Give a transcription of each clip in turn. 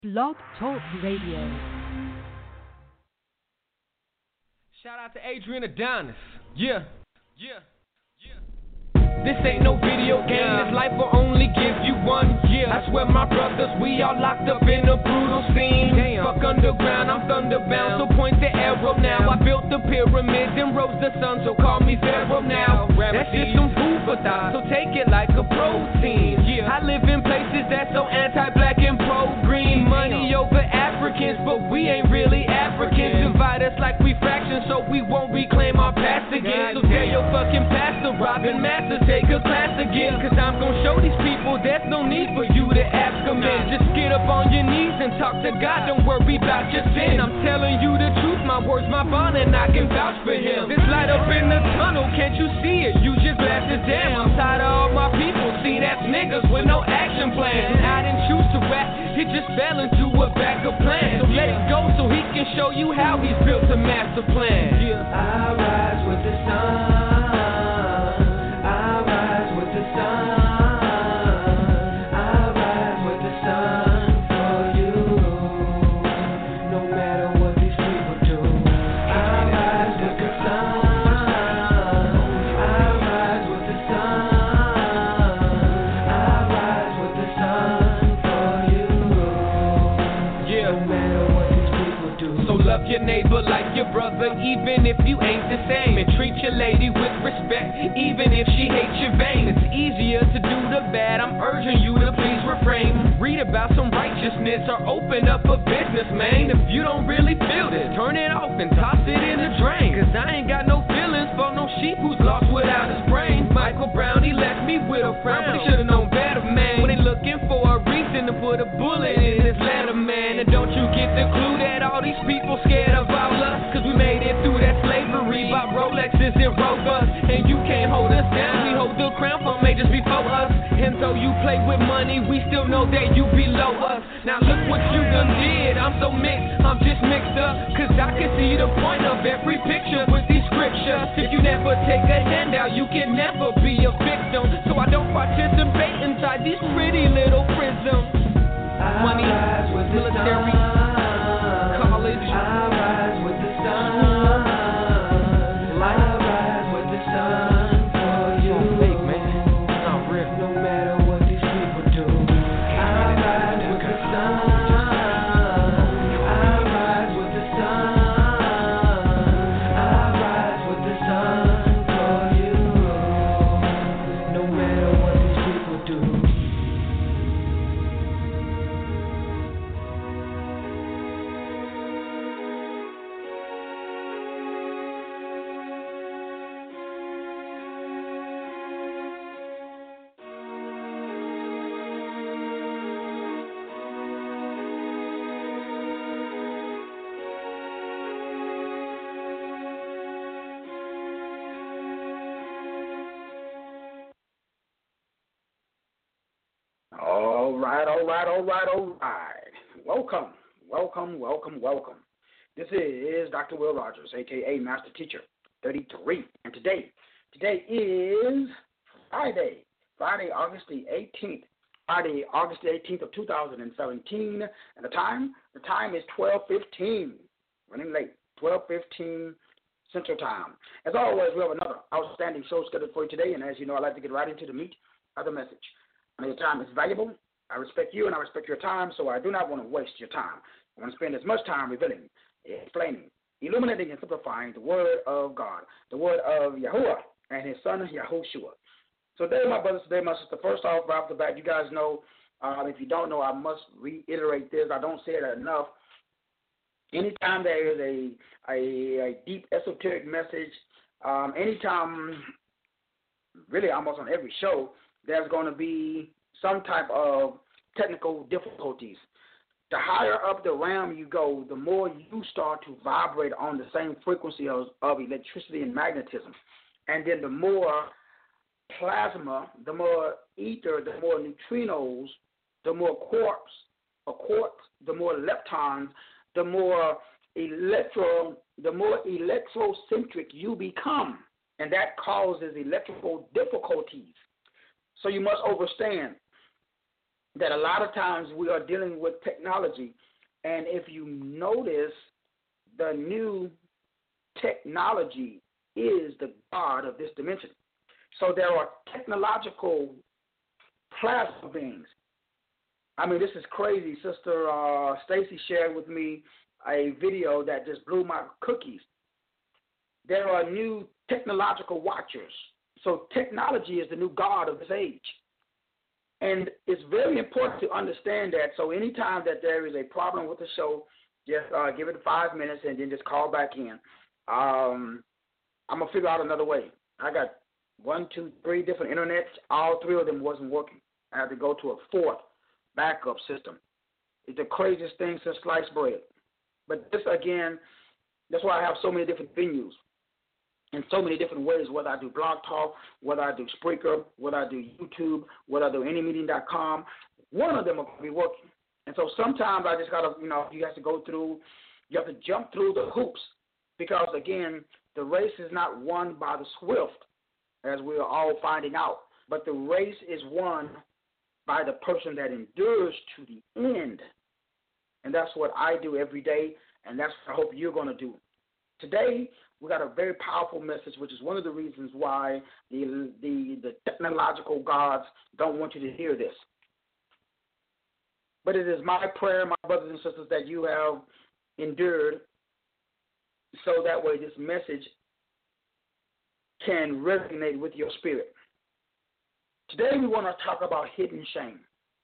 Blog Talk Radio. Shout out to Adrian Adonis. Yeah. This ain't no video game, this life will only give you one year. I swear my brothers, we all locked up in a brutal scene. Damn. Fuck underground, I'm thunderbound, so point the arrow now. I built the pyramids and rose the sun, so call me Pharaoh now. That's just some food for thought, so take it like a protein. I live in places that's so anti-black and pro-green. Money over Africans, but we ain't really Africans. Divide us like we fractions, so we won't reclaim our past again. So tell your fucking pastor, Robin Masters, take a class again, cause I'm gon' show these people there's no need for you to ask them in. Just get up on your knees and talk to God, don't worry about your sin. I'm telling you the truth, my words, my bond, and I can vouch for him. This light up in the tunnel, can't you see it? Use your glasses, damn, I'm tired of all my people. See, that's niggas with no action plan. And I didn't choose to rap, it just fell into a backup plan. So let it go so he can show you how he's built a master plan. I rise with the sun. Your neighbor like your brother, even if you ain't the same. And treat your lady with respect, even if she hates your vein. It's easier to do the bad, I'm urging you to please refrain. Read about some righteousness or open up a business, man. If you don't really feel this, turn it off and toss it in the drain. Cause I ain't got no feelings for no sheep who's lost without his brain. Michael Brown, he left me with a frown, but he should've known better, man. When they looking for a reason to put a bullet in his letter, man. And don't you get the clue that all these people scared of all us? Cause we made it through that slavery, bought Rolexes and Rovers, and you can't hold us down. We hold the crown for majors before us, and though you play with money, we still know that you below us. Now look what you done did, I'm so mixed, I'm just mixed up. Cause I can see the point of every picture with these scriptures. If you never take a handout, you can never be a victim. So I don't participate inside these pretty little prisms. Money, military, college, I rise with the sun. I rise with the sun for you. Fake, man. It's not real. No matter what these people do, I rise with the sun. I rise with the sun. I rise with the sun for you. No matter what these people do. All right. Welcome. This is Dr. Will Rogers, a.k.a. Master Teacher 33. And today is Friday, August the 18th of 2017. And the time is 12:15, running late, 12:15 Central Time. As always, we have another outstanding show scheduled for you today. And as you know, I like to get right into the meat of the message. I mean, your time is valuable. I respect you and I respect your time, so I do not want to waste your time. I want to spend as much time revealing, explaining, illuminating, and simplifying the Word of God, the Word of Yahuwah and His Son, Yahushua. So today, my brothers, today, my sister, first off, right off the bat, you guys know, if you don't know, I must reiterate this. I don't say it enough. Anytime there is a deep esoteric message, anytime, really almost on every show, there's going to be some type of technical difficulties. The higher up the realm you go, the more you start to vibrate on the same frequency of electricity and magnetism. And then the more plasma, the more ether, the more neutrinos, the more quarks, the more leptons, the more electrocentric you become. And that causes electrical difficulties. So you must understand that a lot of times we are dealing with technology, and if you notice, the new technology is the God of this dimension. So there are technological plasma beings. I mean, this is crazy. Sister Stacy shared with me a video that just blew my cookies. There are new technological watchers. So technology is the new God of this age. And it's very important to understand that. So anytime that there is a problem with the show, just give it 5 minutes and then just call back in. I'm going to figure out another way. I got 1, 2, 3 different internets. All 3 of them wasn't working. I had to go to a 4th backup system. It's the craziest thing since sliced bread. But this, again, that's why I have so many different venues in so many different ways, whether I do Blog Talk, whether I do Spreaker, whether I do YouTube, whether I do anymeeting.com. One of them will be working. And so sometimes I just got to, you have to go through, you have to jump through the hoops because, again, the race is not won by the swift, as we are all finding out, but the race is won by the person that endures to the end. And that's what I do every day, and that's what I hope you're going to do. Today, we got a very powerful message, which is one of the reasons why the technological gods don't want you to hear this. But it is my prayer, my brothers and sisters, that you have endured so that way this message can resonate with your spirit. Today we want to talk about hidden shame.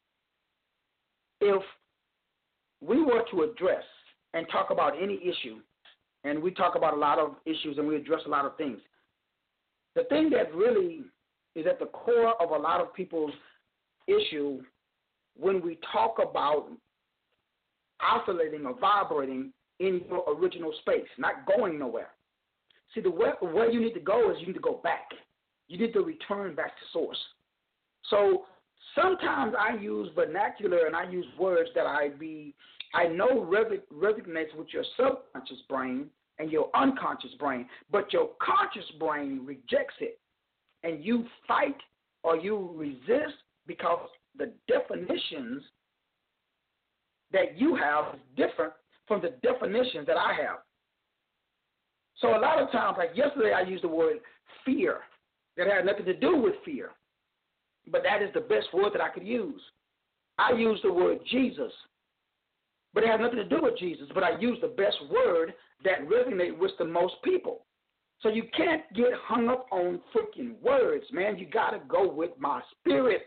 If we were to address and talk about any issue, and we talk about a lot of issues and we address a lot of things, the thing that really is at the core of a lot of people's issue when we talk about oscillating or vibrating in your original space, not going nowhere. See, where you need to go is you need to go back. You need to return back to source. So sometimes I use vernacular and I use words that I know resonates with your subconscious brain and your unconscious brain, but your conscious brain rejects it. And you fight or you resist because the definitions that you have is different from the definitions that I have. So a lot of times, like yesterday I used the word fear that had nothing to do with fear, but that is the best word that I could use. I used the word Jesus, but it has nothing to do with Jesus, but I used the best word that resonates with the most people. So you can't get hung up on freaking words, man. You got to go with my spirit.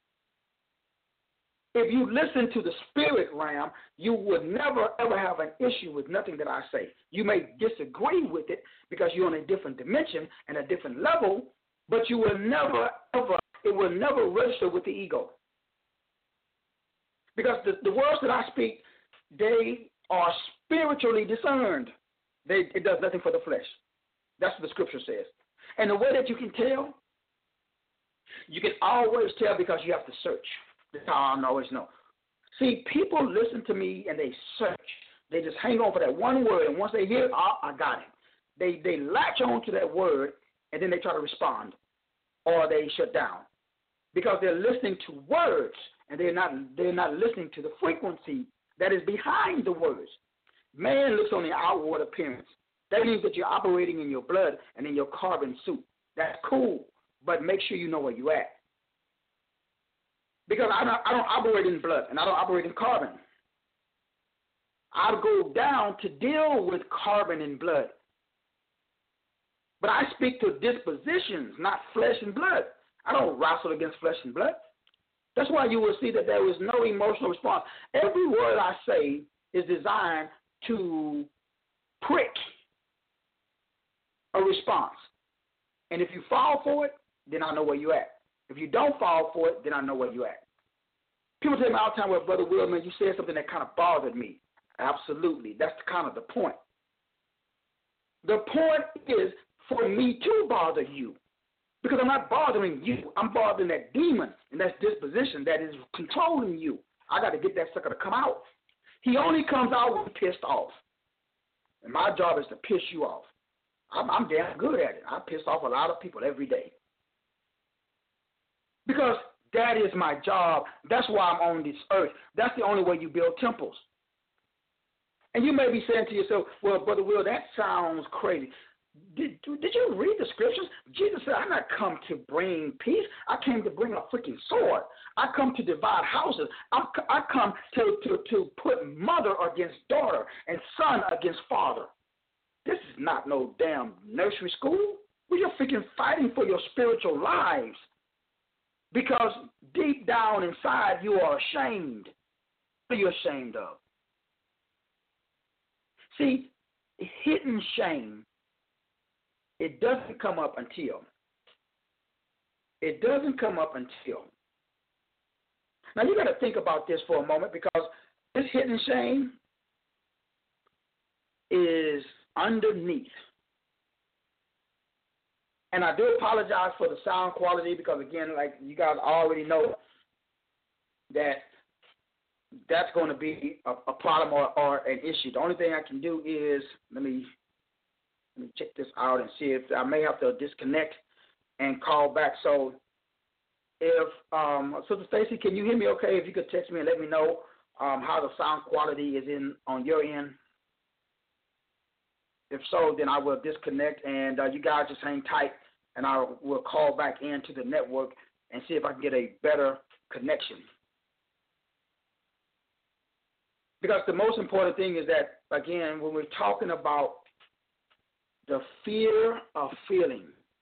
If you listen to the spirit realm, you would never, ever have an issue with nothing that I say. You may disagree with it because you're on a different dimension and a different level, but you will never, ever, it will never register with the ego. Because the words that I speak, they are spiritually discerned. It does nothing for the flesh. That's what the scripture says. And the way that you can tell, you can always tell because you have to search. That's how I always know. See, people listen to me and they search. They just hang on for that one word, and once they hear it, I got it. They latch on to that word, and then they try to respond, or they shut down because they're listening to words, and they're not listening to the frequency that is behind the words. Man looks on the outward appearance. That means that you're operating in your blood and in your carbon suit. That's cool, but make sure you know where you're at. Because I don't operate in blood and I don't operate in carbon. I go down to deal with carbon and blood. But I speak to dispositions, not flesh and blood. I don't wrestle against flesh and blood. That's why you will see that there is no emotional response. Every word I say is designed to prick a response. And if you fall for it, then I know where you're at. If you don't fall for it, then I know where you're at. People tell me all the time, well, Brother Will, man, you said something that kind of bothered me. Absolutely. That's kind of the point. The point is for me to bother you. Because I'm not bothering you. I'm bothering that demon and that disposition that is controlling you. I got to get that sucker to come out. He only comes out when he's pissed off. And my job is to piss you off. I'm damn good at it. I piss off a lot of people every day. Because That is my job. That's why I'm on this earth. That's the only way you build temples. And you may be saying to yourself, well, Brother Will, that sounds crazy. Did you read the scriptures? Jesus said, I'm not come to bring peace. I came to bring a freaking sword. I come to divide houses. I come to put mother against daughter and son against father. This is not no damn nursery school. We are freaking fighting for your spiritual lives because deep down inside you are ashamed. What are you ashamed of? See, hidden shame, it doesn't come up until. It doesn't come up until. Now, you got to think about this for a moment because this hidden shame is underneath. And I do apologize for the sound quality because, again, like you guys already know that that's going to be a problem or an issue. The only thing I can do is, let me check this out and see if I may have to disconnect and call back. So if, Sister Stacy, can you hear me okay? If you could text me and let me know how the sound quality is on your end. If so, then I will disconnect, and you guys just hang tight, and I will call back into the network and see if I can get a better connection. Because the most important thing is that, again, when we're talking about the fear of feeling.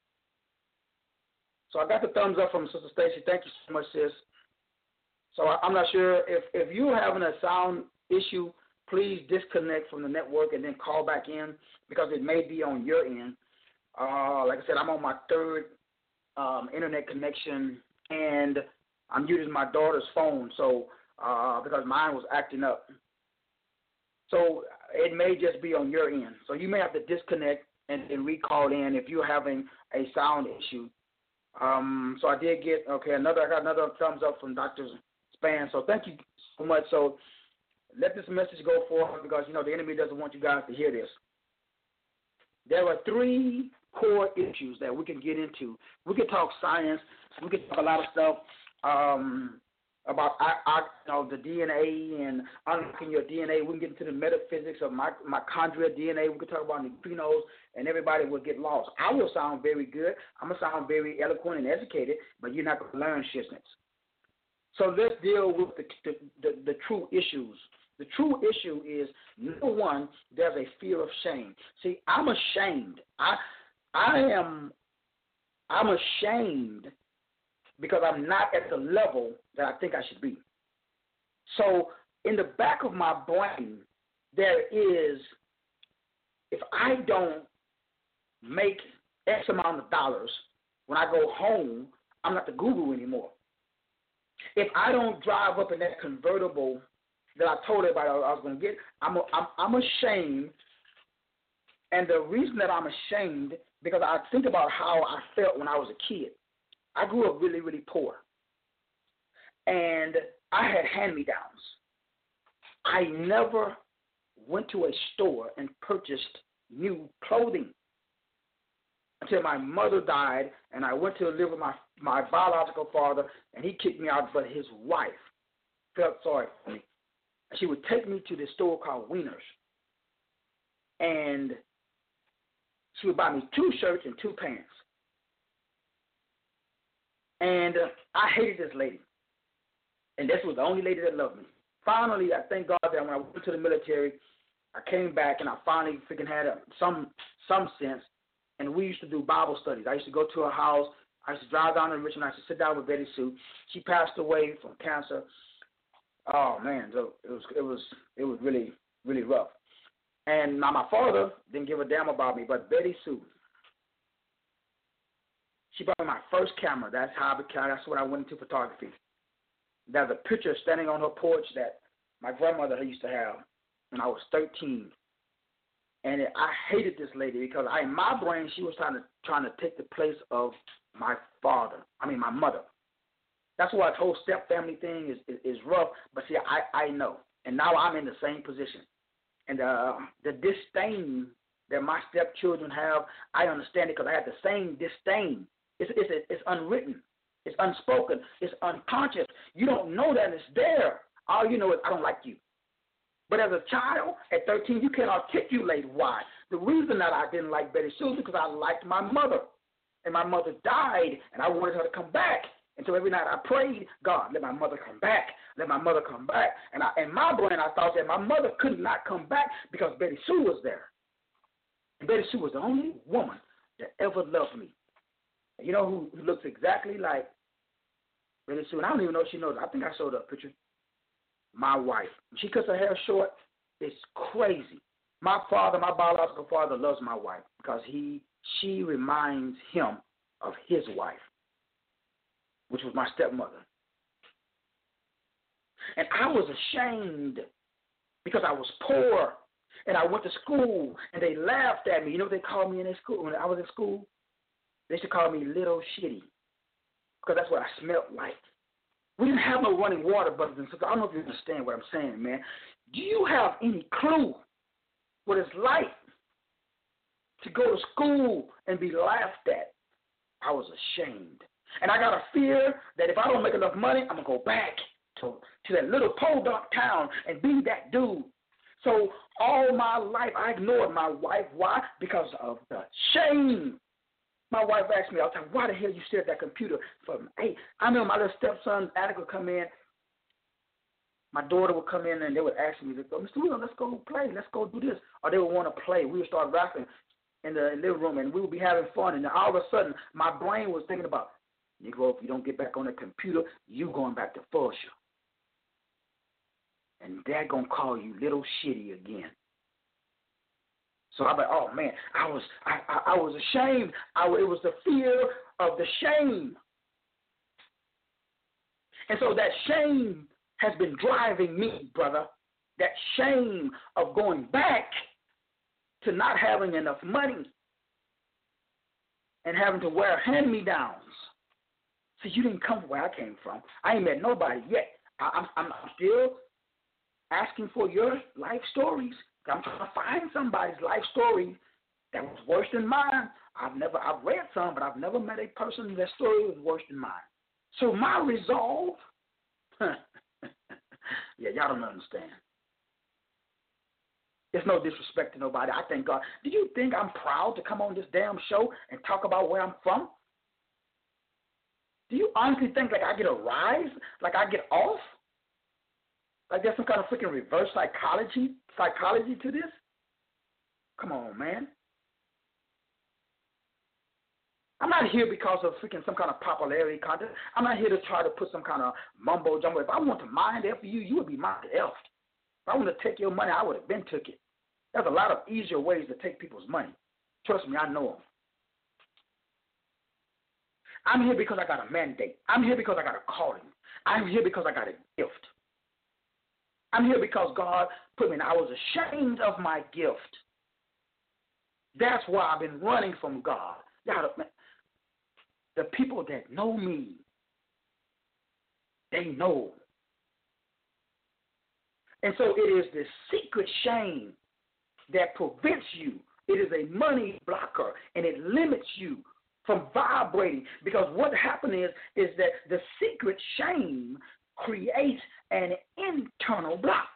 So I got the thumbs up from Sister Stacy. Thank you so much, sis. So I'm not sure if you're having a sound issue, please disconnect from the network and then call back in because it may be on your end. Like I said, I'm on my third internet connection, and I'm using my daughter's phone, so because mine was acting up. So it may just be on your end. So you may have to disconnect and then recall in if you're having a sound issue. So I did get, I got another thumbs up from Dr. Span. So thank you so much. So let this message go forward because, the enemy doesn't want you guys to hear this. There are 3 core issues that we can get into. We can talk science. We can talk a lot of stuff about the DNA and unlocking your DNA. We can get into the metaphysics of mitochondrial DNA. We can talk about neutrinos, and everybody will get lost. I will sound very good. I'm going to sound very eloquent and educated, but you're not going to learn shiznits. So let's deal with the true issues. The true issue is, number one, there's a fear of shame. See, I'm ashamed. I'm ashamed because I'm not at the level that I think I should be. So in the back of my brain, there is, if I don't make X amount of dollars when I go home, I'm not the guru anymore. If I don't drive up in that convertible that I told everybody I was going to get, I'm ashamed. And the reason that I'm ashamed, because I think about how I felt when I was a kid. I grew up really, really poor. And I had hand-me-downs. I never went to a store and purchased new clothing until my mother died, and I went to live with my biological father, and he kicked me out, but his wife felt sorry for me. She would take me to this store called Wieners, and she would buy me 2 shirts and 2 pants. And I hated this lady. And this was the only lady that loved me. Finally, I thank God that when I went to the military, I came back and I finally freaking had some sense. And we used to do Bible studies. I used to go to her house. I used to drive down to Richmond. I used to sit down with Betty Sue. She passed away from cancer. Oh man, it was really, really rough. And now my father didn't give a damn about me, but Betty Sue, she bought me my first camera. That's when I went into photography. There's a picture standing on her porch that my grandmother used to have when I was 13. And I hated this lady because in my brain she was trying to take the place of my mother. That's why this whole step family thing is rough. But see, I know, and now I'm in the same position. And the disdain that my stepchildren have, I understand it because I had the same disdain. It's unwritten. It's unspoken. It's unconscious. You don't know that it's there. All you know is I don't like you. But as a child, at 13, you can't articulate why. The reason that I didn't like Betty Sue is because I liked my mother. And my mother died, and I wanted her to come back. And so every night I prayed, God, let my mother come back. Let my mother come back. And in my brain, I thought that my mother could not come back because Betty Sue was there. And Betty Sue was the only woman that ever loved me. And you know who looks exactly like Betty Sue? And I don't even know if she knows. I think I showed her a picture. My wife. When she cuts her hair short, it's crazy. My father, my biological father, loves my wife because she reminds him of his wife, which was my stepmother. And I was ashamed because I was poor and I went to school and they laughed at me. You know what they called me in their school? When I was in school, they used to call me Little Shitty because that's what I smelled like. We didn't have no running water, brothers and sisters. I don't know if you understand what I'm saying, man. Do you have any clue what it's like to go to school and be laughed at? I was ashamed. And I got a fear that if I don't make enough money, I'm going to go back to that little podunk town and be that dude. So all my life, I ignored my wife. Why? Because of the shame. My wife asked me all the time, why the hell you stare at that computer from 8? I remember my little stepson, Attic, would come in. My daughter would come in and they would ask me, Mr. Williams, let's go play. Let's go do this. Or they would want to play. We would start rapping in the living room and we would be having fun. And then all of a sudden, my brain was thinking about, Negro, if you don't get back on the computer, you going back to Fulsha. And Dad going to call you Little Shitty again. So I'm like, oh, man, I was ashamed. It was the fear of the shame. And so that shame has been driving me, brother. That shame of going back to not having enough money and having to wear hand-me-downs. See, you didn't come from where I came from. I ain't met nobody yet. I'm still asking for your life stories. I'm trying to find somebody's life story that was worse than mine. I've read some, but I've never met a person that story was worse than mine. So my resolve, yeah, y'all don't understand. There's no disrespect to nobody. I thank God. Do you think I'm proud to come on this damn show and talk about where I'm from? Do you honestly think like I get a rise? Like I get off? Like there's some kind of freaking reverse psychology to this? Come on, man. I'm not here because of freaking some kind of popularity contest. I'm not here to try to put some kind of mumbo jumbo. If I want to mind after you would be mind elfed. If I want to take your money, I would have been took it. There's a lot of easier ways to take people's money. Trust me, I know them. I'm here because I got a mandate. I'm here because I got a calling. I'm here because I got a gift. I'm here because God put me in. I was ashamed of my gift. That's why I've been running from God. The people that know me, they know. And so it is this secret shame that prevents you. It is a money blocker, and it limits you from vibrating. Because what happened is that the secret shame creates an internal block.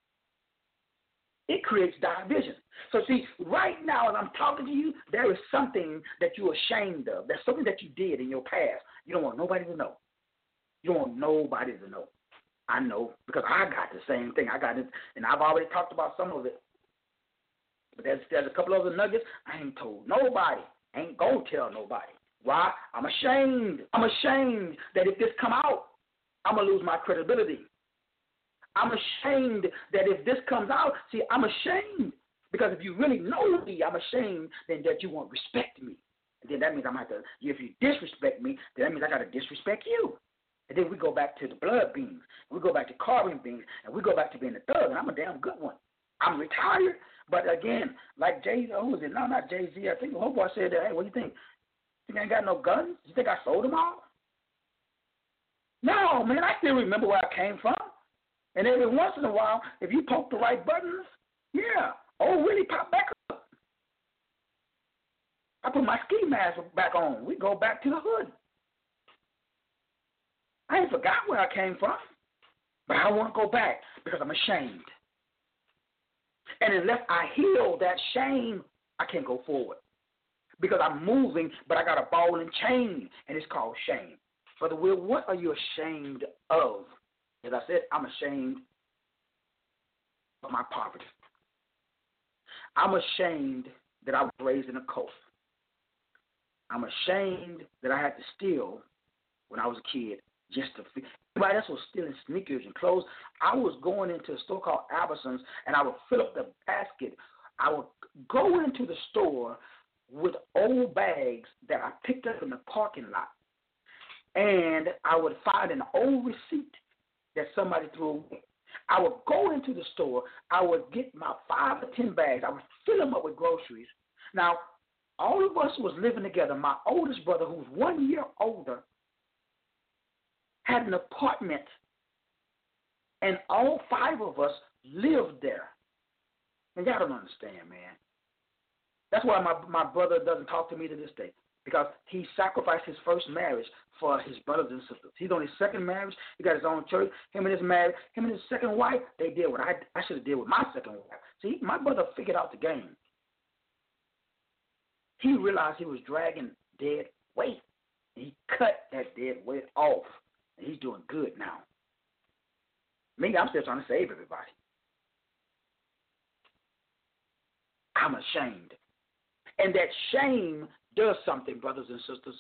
It creates division. So see, right now as I'm talking to you, there is something that you're ashamed of. There's something that you did in your past. You don't want nobody to know. You don't want nobody to know. I know because I got the same thing. I got it, and I've already talked about some of it. But there's a couple other nuggets I ain't told nobody. I ain't gonna tell nobody. Why? I'm ashamed. I'm ashamed that if this come out, I'm going to lose my credibility. I'm ashamed that if this comes out, see, I'm ashamed because if you really know me, I'm ashamed then that you won't respect me. And then that means I'm going to have to, if you disrespect me, then that means I got to disrespect you. And then we go back to the blood beans. We go back to carbon beans. And we go back to being a thug. And I'm a damn good one. I'm retired. But again, like Jay-Z, who was it? No, not Jay-Z. I think the homeboy said that, hey, what do you think? You think I ain't got no guns? You think I sold them all? No, man, I still remember where I came from. And every once in a while, if you poke the right buttons, yeah, old Willie pop back up. I put my ski mask back on. We go back to the hood. I ain't forgot where I came from. But I won't go back because I'm ashamed. And unless I heal that shame, I can't go forward. Because I'm moving, but I got a ball and chain, and it's called shame. Brother Will, what are you ashamed of? As I said, I'm ashamed of my poverty. I'm ashamed that I was raised in a cult. I'm ashamed that I had to steal when I was a kid just to feed. Everybody else was stealing sneakers and clothes. I was going into a store called Albertsons, and I would fill up the basket. I would go into the store with old bags that I picked up in the parking lot, and I would find an old receipt that somebody threw away. I would go into the store. I would get my 5 or 10 bags. I would fill them up with groceries. Now, all of us was living together. My oldest brother, who was 1 year older, had an apartment, and all 5 of us lived there. And y'all don't understand, man. That's why my brother doesn't talk to me to this day, because he sacrificed his first marriage for his brothers and sisters. He's on his second marriage. He got his own church. Him and his second wife, they did what I should have did with my second wife. See, my brother figured out the game. He realized he was dragging dead weight. He cut that dead weight off, and he's doing good now. Me, I'm still trying to save everybody. I'm ashamed. And that shame does something, brothers and sisters.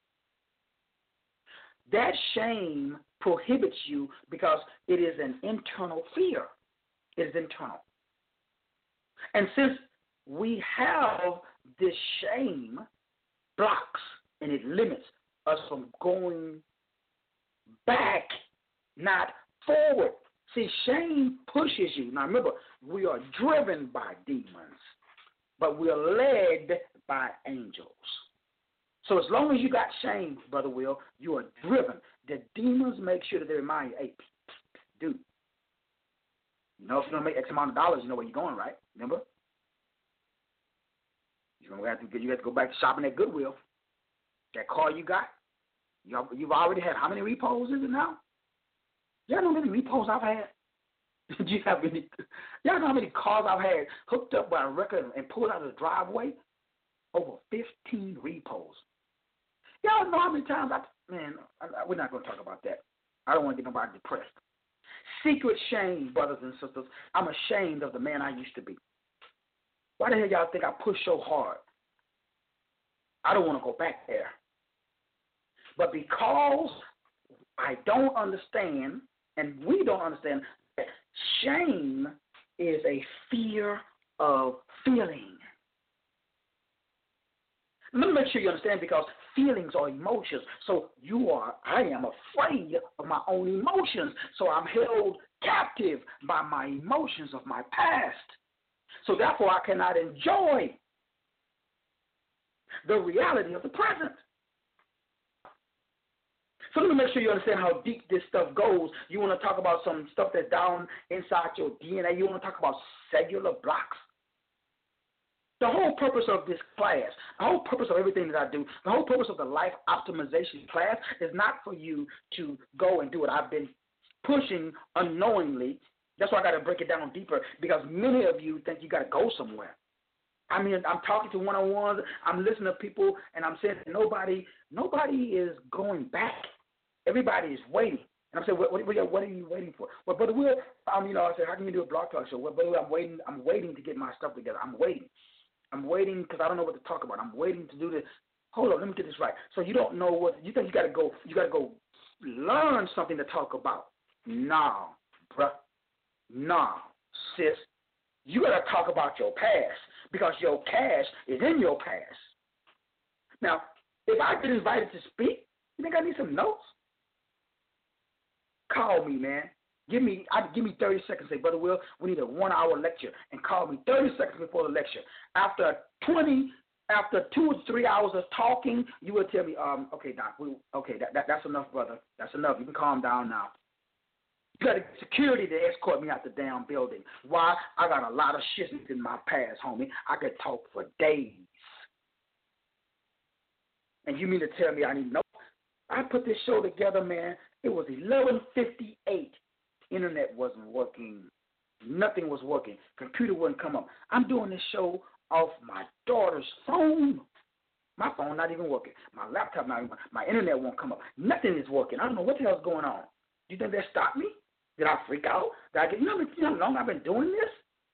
That shame prohibits you because it is an internal fear. It is internal. And since we have this shame, blocks and it limits us from going back, not forward. See, shame pushes you. Now remember, we are driven by demons, but we are led by angels. So as long as you got shame, Brother Will, you are driven. The demons make sure that they remind you, hey, dude, you know if you're going to make X amount of dollars, you know where you're going, right? Remember? You have to go back to shopping at Goodwill. That car you got, you've already had how many repos is it now? Y'all know how many repos I've had? Do you have any? Y'all know how many cars I've had hooked up by a record and pulled out of the driveway? Over 15 repos. Y'all know how many times we're not going to talk about that. I don't want to get nobody depressed. Secret shame, brothers and sisters. I'm ashamed of the man I used to be. Why the hell y'all think I push so hard? I don't want to go back there. But because I don't understand, and we don't understand, that shame is a fear of feeling. Let me make sure you understand, because feelings are emotions. So I am afraid of my own emotions. So I'm held captive by my emotions of my past. So therefore I cannot enjoy the reality of the present. So let me make sure you understand how deep this stuff goes. You want to talk about some stuff that's down inside your DNA. You want to talk about cellular blocks. The whole purpose of this class, the whole purpose of everything that I do, the whole purpose of the life optimization class is not for you to go and do what I've been pushing unknowingly. That's why I got to break it down deeper, because many of you think you got to go somewhere. I mean, I'm talking to one-on-ones, I'm listening to people, and I'm saying nobody is going back. Everybody is waiting. And I'm saying, what are you waiting for? Well, Brother Will, I said, how can you do a blog talk show? Well, Brother Will, I'm waiting to get my stuff together. I'm waiting because I don't know what to talk about. I'm waiting to do this. Hold on, let me get this right. So you don't know what you think you got to go learn something to talk about. No, bruh. No, sis. You got to talk about your past, because your cash is in your past. Now, if I get invited to speak, you think I need some notes? Call me, man. Give me 30 seconds. Say, Brother Will, we need a 1-hour lecture, and call me 30 seconds before the lecture. After 2 or 3 hours of talking, you will tell me, okay, Doc, that's enough, brother. That's enough. You can calm down now. You got security to escort me out the damn building. Why? I got a lot of shit in my past, homie. I could talk for days. And you mean to tell me I need no? I put this show together, man, It was 11:58. Internet wasn't working. Nothing was working. Computer wouldn't come up. I'm doing this show off my daughter's phone. My phone not even working. My laptop not even. My internet won't come up. Nothing is working. I don't know what the hell's going on. Do you think that stopped me? Did I freak out? Did I get? You know how long I've been doing this?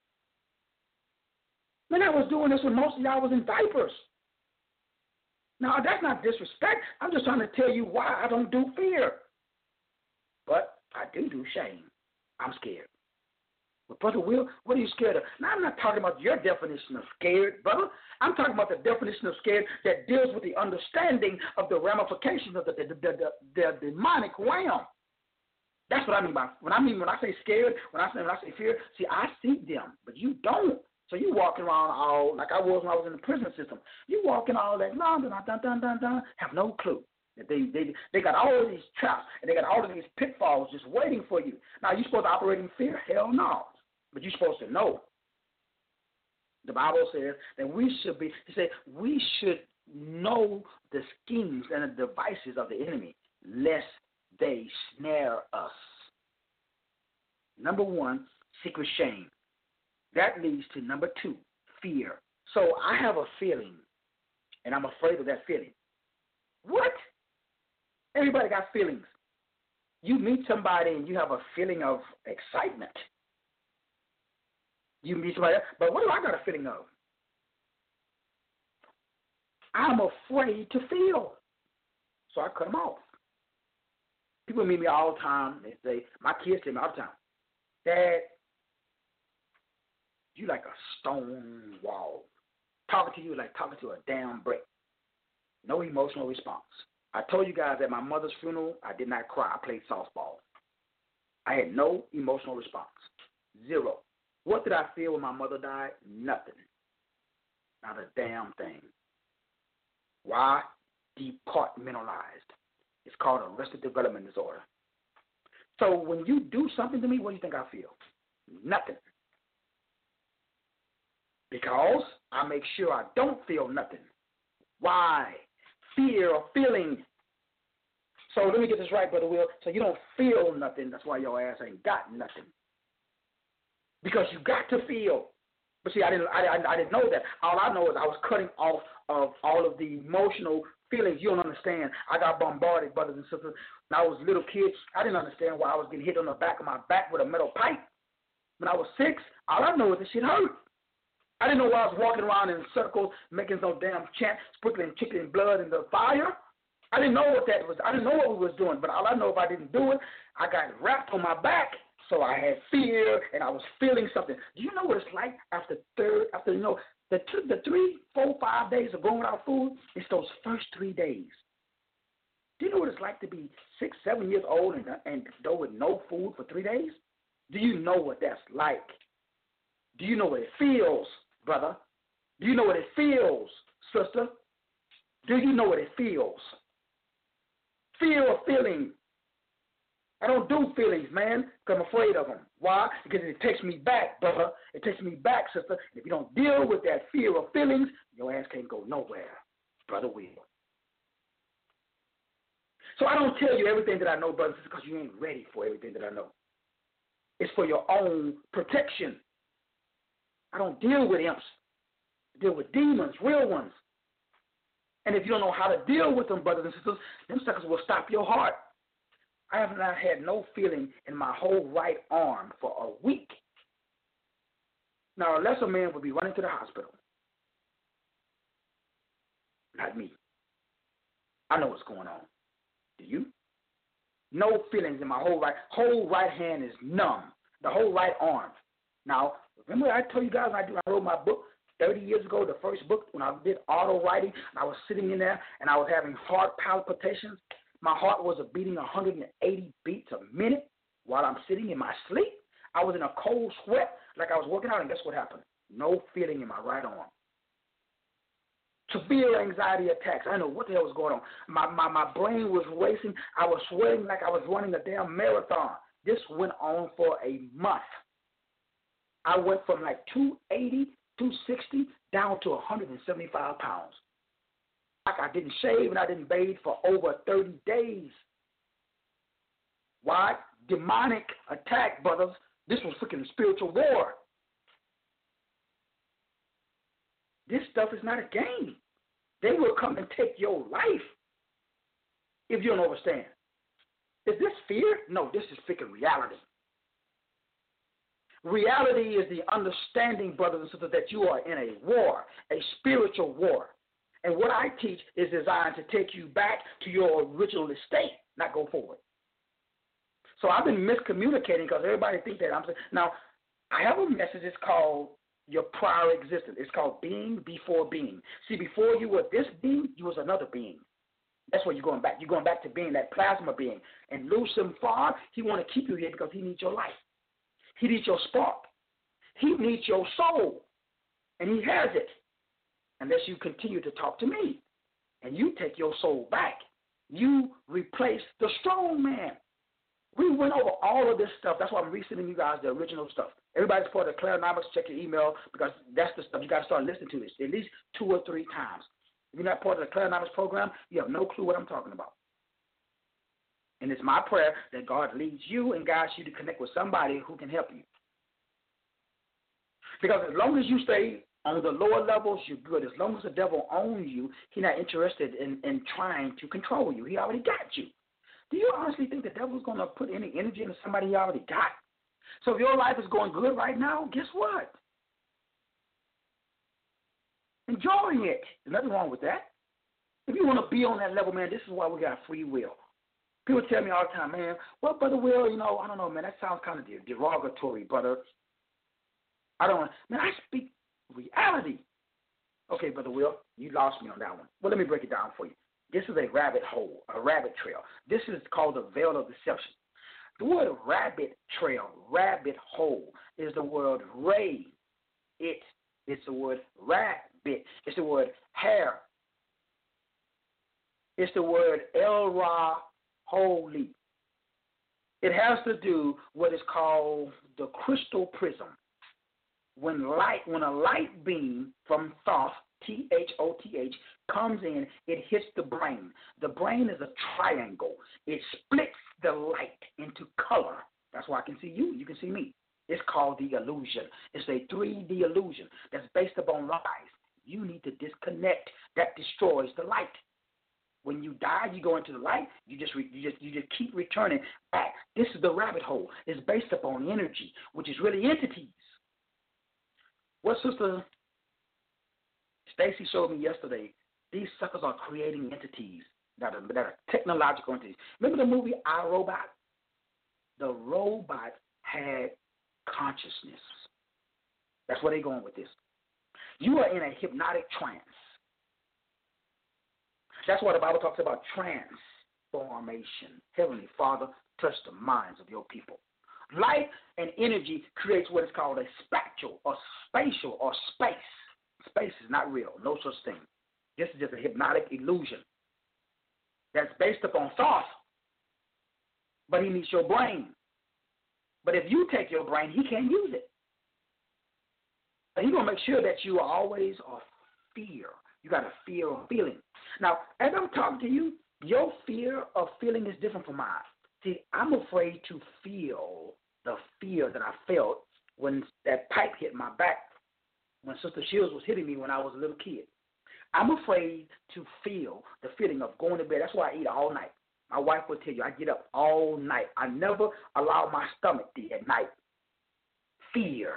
Man, I was doing this when most of y'all was in diapers. Now, that's not disrespect. I'm just trying to tell you why I don't do fear. But I do shame. I'm scared. But Brother Will, what are you scared of? Now, I'm not talking about your definition of scared, brother. I'm talking about the definition of scared that deals with the understanding of the ramifications of the demonic realm. That's what I mean by when I say scared, when I say fear. See, I see them, but you don't. So you walking around all like I was when I was in the prison system. You walking all that dun, have no clue. They got all of these traps and they got all of these pitfalls just waiting for you. Now you supposed to operate in fear? Hell no. But you're supposed to know. The Bible says that we should know the schemes and the devices of the enemy, lest they snare us. Number one, secret shame. That leads to number two, fear. So I have a feeling, and I'm afraid of that feeling. What? Everybody got feelings. You meet somebody and you have a feeling of excitement. You meet somebody else, but what do I got a feeling of? I'm afraid to feel. So I cut them off. People meet me all the time. They say, my kids tell me all the time, Dad, you like a stone wall. Talking to you like talking to a damn brick. No emotional response. I told you guys at my mother's funeral, I did not cry. I played softball. I had no emotional response. Zero. What did I feel when my mother died? Nothing. Not a damn thing. Why? Departmentalized. It's called arrested development disorder. So when you do something to me, what do you think I feel? Nothing. Because I make sure I don't feel nothing. Why? Fear or feeling. So let me get this right, Brother Will. So you don't feel nothing. That's why your ass ain't got nothing. Because you got to feel. But see, I didn't know that. All I know is I was cutting off of all of the emotional feelings. You don't understand. I got bombarded, brothers and sisters. When I was a little kid, I didn't understand why I was getting hit on the back of my back with a metal pipe. When I was 6, all I know is that shit hurt. I didn't know why I was walking around in circles, making no damn chant, sprinkling chicken blood in the fire. I didn't know what that was. I didn't know what we was doing. But all I know, if I didn't do it, I got wrapped on my back. So I had fear, and I was feeling something. Do you know what it's like after the 3, 4, 5 days of going without food? It's those first 3 days. Do you know what it's like to be 6, 7 years old and go with no food for 3 days? Do you know what that's like? Do you know what it feels, brother? Do you know what it feels, sister? Do you know what it feels? Fear or feeling. I don't do feelings, man, because I'm afraid of them. Why? Because it takes me back, brother. It takes me back, sister. If you don't deal with that fear of feelings, your ass can't go nowhere, Brother Will. So I don't tell you everything that I know, brothers, because you ain't ready for everything that I know. It's for your own protection. I don't deal with imps. I deal with demons, real ones. And if you don't know how to deal with them, brothers and sisters, them suckers will stop your heart. I have not had no feeling in my whole right arm for a week. Now, a lesser man would be running to the hospital. Not me. I know what's going on. Do you? No feelings in my whole right hand is numb. The whole right arm. Now, remember I told you guys I wrote my book 30 years ago, the first book, when I did auto writing, and I was sitting in there and I was having heart palpitations. My heart was beating 180 beats a minute while I'm sitting in my sleep. I was in a cold sweat like I was working out, and guess what happened? No feeling in my right arm. Severe anxiety attacks. I didn't know what the hell was going on. My brain was racing. I was sweating like I was running a damn marathon. This went on for a month. I went from like 280, 260 down to 175 pounds. Like I didn't shave and I didn't bathe for over 30 days. Why? Demonic attack, brothers. This was freaking spiritual war. This stuff is not a game. They will come and take your life if you don't understand. Is this fear? No, this is freaking reality. Reality is the understanding, brothers and sisters, that you are in a war, a spiritual war. And what I teach is designed to take you back to your original state, not go forward. So I've been miscommunicating because everybody thinks that I'm saying. Now, I have a message. It's called your prior existence. It's called being before being. See, before you were this being, you was another being. That's where you're going back. You're going back to being that plasma being. And Lucifer, he want to keep you here because he needs your life. He needs your spark. He needs your soul. And he has it. Unless you continue to talk to me. And you take your soul back. You replace the strong man. We went over all of this stuff. That's why I'm resending you guys the original stuff. Everybody's part of Clarinomics. Check your email because that's the stuff. You got to start listening to this at least 2 or 3 times. If you're not part of the Clarinomics program, you have no clue what I'm talking about. And it's my prayer that God leads you and guides you to connect with somebody who can help you. Because as long as you stay on the lower levels, you're good. As long as the devil owns you, he's not interested in trying to control you. He already got you. Do you honestly think the devil's going to put any energy into somebody he already got? So if your life is going good right now, guess what? Enjoying it. There's nothing wrong with that. If you want to be on that level, man, this is why we got free will. People tell me all the time, man, well, Brother Will, I don't know, man, that sounds kind of derogatory, brother. I speak reality. Okay, Brother Will, you lost me on that one. Well, let me break it down for you. This is a rabbit hole, a rabbit trail. This is called the veil of deception. The word rabbit trail, rabbit hole, is the word ray. It's the word rabbit. It's the word hair. It's the word el-ra-holy. It has to do what is called the crystal prism. When a light beam from Thoth, Thoth, comes in, it hits the brain. The brain is a triangle. It splits the light into color. That's why I can see you. You can see me. It's called the illusion. It's a 3D illusion that's based upon lies. You need to disconnect. That destroys the light. When you die, you go into the light. You just keep returning back. This is the rabbit hole. It's based upon energy, which is really entities. What Sister Stacy showed me yesterday, these suckers are creating entities that are technological entities. Remember the movie I, Robot? The robot had consciousness. That's where they're going with this. You are in a hypnotic trance. That's why the Bible talks about transformation. Heavenly Father, touch the minds of your people. Light and energy creates what is called a spatial or spatial or space. Space is not real. No such thing. This is just a hypnotic illusion that's based upon thought. But he needs your brain. But if you take your brain, he can't use it. But he's going to make sure that you are always of fear. You got a fear of feeling. Now, as I'm talking to you, your fear of feeling is different from mine. See, I'm afraid to feel the fear that I felt when that pipe hit my back when Sister Shields was hitting me when I was a little kid. I'm afraid to feel the feeling of going to bed. That's why I eat all night. My wife will tell you I get up all night. I never allow my stomach to eat at night. Fear.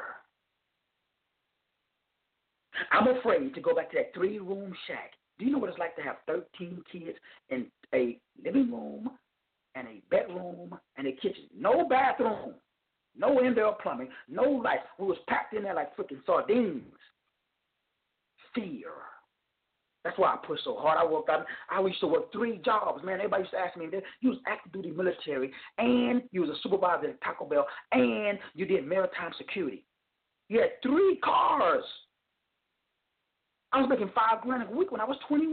I'm afraid to go back to that 3-room shack. Do you know what it's like to have 13 kids in a living room and a bedroom and a kitchen? No bathroom, no indoor plumbing, no lights. We was packed in there like freaking sardines. Fear. That's why I pushed so hard. I used to work 3 jobs, man. Everybody used to ask me, you was active duty military, and you was a supervisor at Taco Bell, and you did maritime security. You had 3 cars. I was making $5,000 a week when I was 21.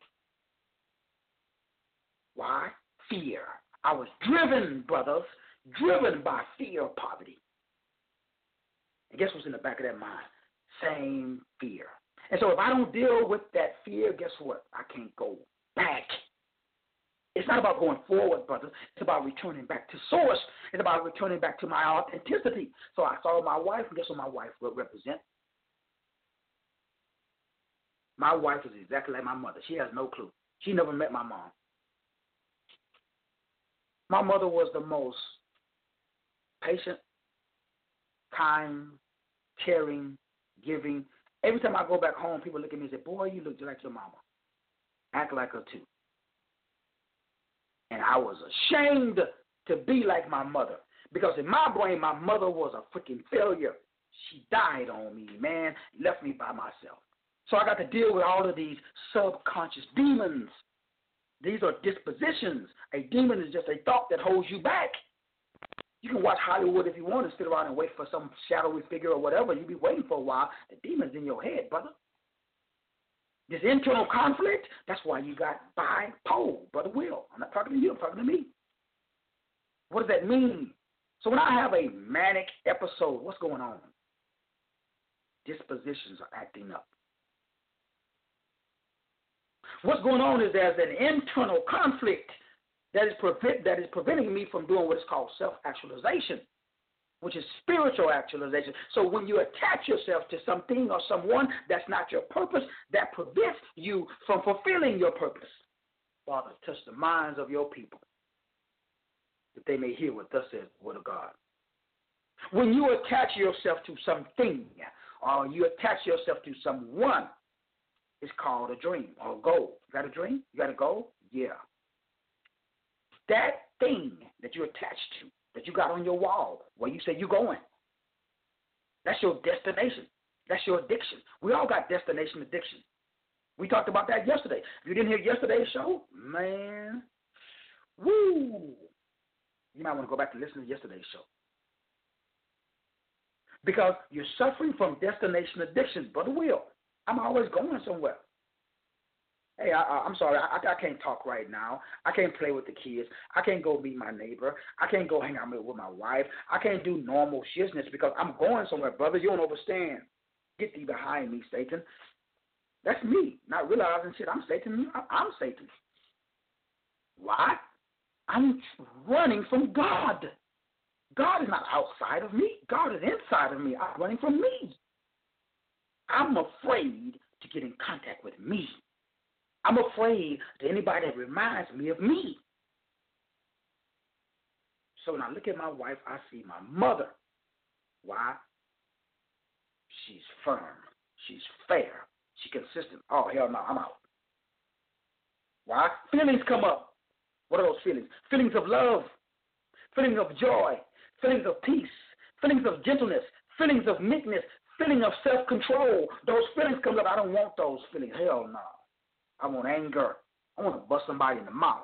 Why? Fear. I was driven, brothers, driven by fear of poverty. And guess what's in the back of that mind? Same fear. And so if I don't deal with that fear, guess what? I can't go back. It's not about going forward, brother. It's about returning back to source. It's about returning back to my authenticity. So I saw my wife, and guess what my wife will represent? My wife is exactly like my mother. She has no clue. She never met my mom. My mother was the most patient, kind, caring, giving. Every time I go back home, people look at me and say, boy, you look just like your mama. Act like her too. And I was ashamed to be like my mother. Because in my brain, my mother was a freaking failure. She died on me, man, left me by myself. So I got to deal with all of these subconscious demons. These are dispositions. A demon is just a thought that holds you back. You can watch Hollywood if you want to sit around and wait for some shadowy figure or whatever. You'll be waiting for a while. The demon's in your head, brother. This internal conflict, that's why you got bipolar, Brother Will. I'm not talking to you, I'm talking to me. What does that mean? So when I have a manic episode, what's going on? Dispositions are acting up. What's going on is there's an internal conflict that is preventing me from doing what is called self-actualization, which is spiritual actualization. So when you attach yourself to something or someone that's not your purpose, that prevents you from fulfilling your purpose. Father, touch the minds of your people that they may hear what thus says the word of God. When you attach yourself to something or you attach yourself to someone, it's called a dream or a goal. You got a dream? You got a goal? Yeah. That thing that you're attached to, that you got on your wall, where you say you're going, that's your destination. That's your addiction. We all got destination addiction. We talked about that yesterday. If you didn't hear yesterday's show, man, woo, you might want to go back and listen to yesterday's show. Because you're suffering from destination addiction. Brother Will, I'm always going somewhere. Hey, I'm sorry, I can't talk right now. I can't play with the kids. I can't go meet my neighbor. I can't go hang out with my wife. I can't do normal business because I'm going somewhere, brother. You don't understand. Get thee behind me, Satan. That's me, not realizing shit. I'm Satan. I'm Satan. Why? I'm running from God. God is not outside of me. God is inside of me. I'm running from me. I'm afraid to get in contact with me. I'm afraid to anybody that reminds me of me. So when I look at my wife, I see my mother. Why? She's firm. She's fair. She's consistent. Oh, hell no, I'm out. Why? Feelings come up. What are those feelings? Feelings of love, feelings of joy, feelings of peace, feelings of gentleness, feelings of meekness, feeling of self-control. Those feelings come up. I don't want those feelings. Hell no. I want anger. I want to bust somebody in the mouth.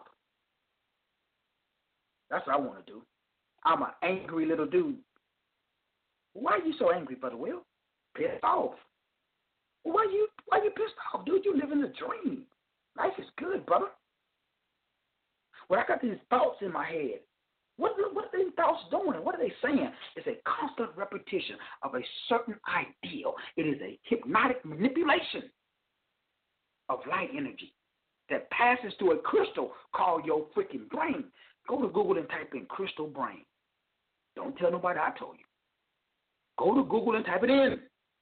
That's what I want to do. I'm an angry little dude. Why are you so angry, Brother Will? Pissed off. Why you pissed off, dude? You live in a dream. Life is good, brother. Well, I got these thoughts in my head. What are these thoughts doing? What are they saying? It's a constant repetition of a certain ideal. It is a hypnotic manipulation of light energy that passes through a crystal called your freaking brain. Go to Google and type in crystal brain. Don't tell nobody I told you. Go to Google and type it in.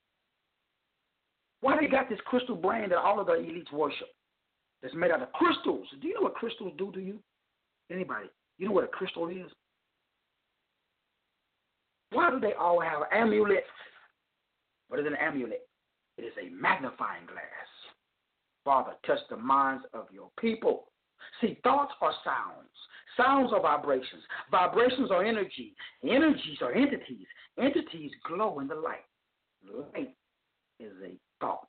Why they got this crystal brain that all of the elites worship? That's made out of crystals. Do you know what crystals do to you? Anybody? You know what a crystal is? Why do they all have amulets? What is an amulet? It is a magnifying glass. Father, touch the minds of your people. See, thoughts are sounds. Sounds are vibrations. Vibrations are energy. Energies are entities. Entities glow in the light. Light is a thought.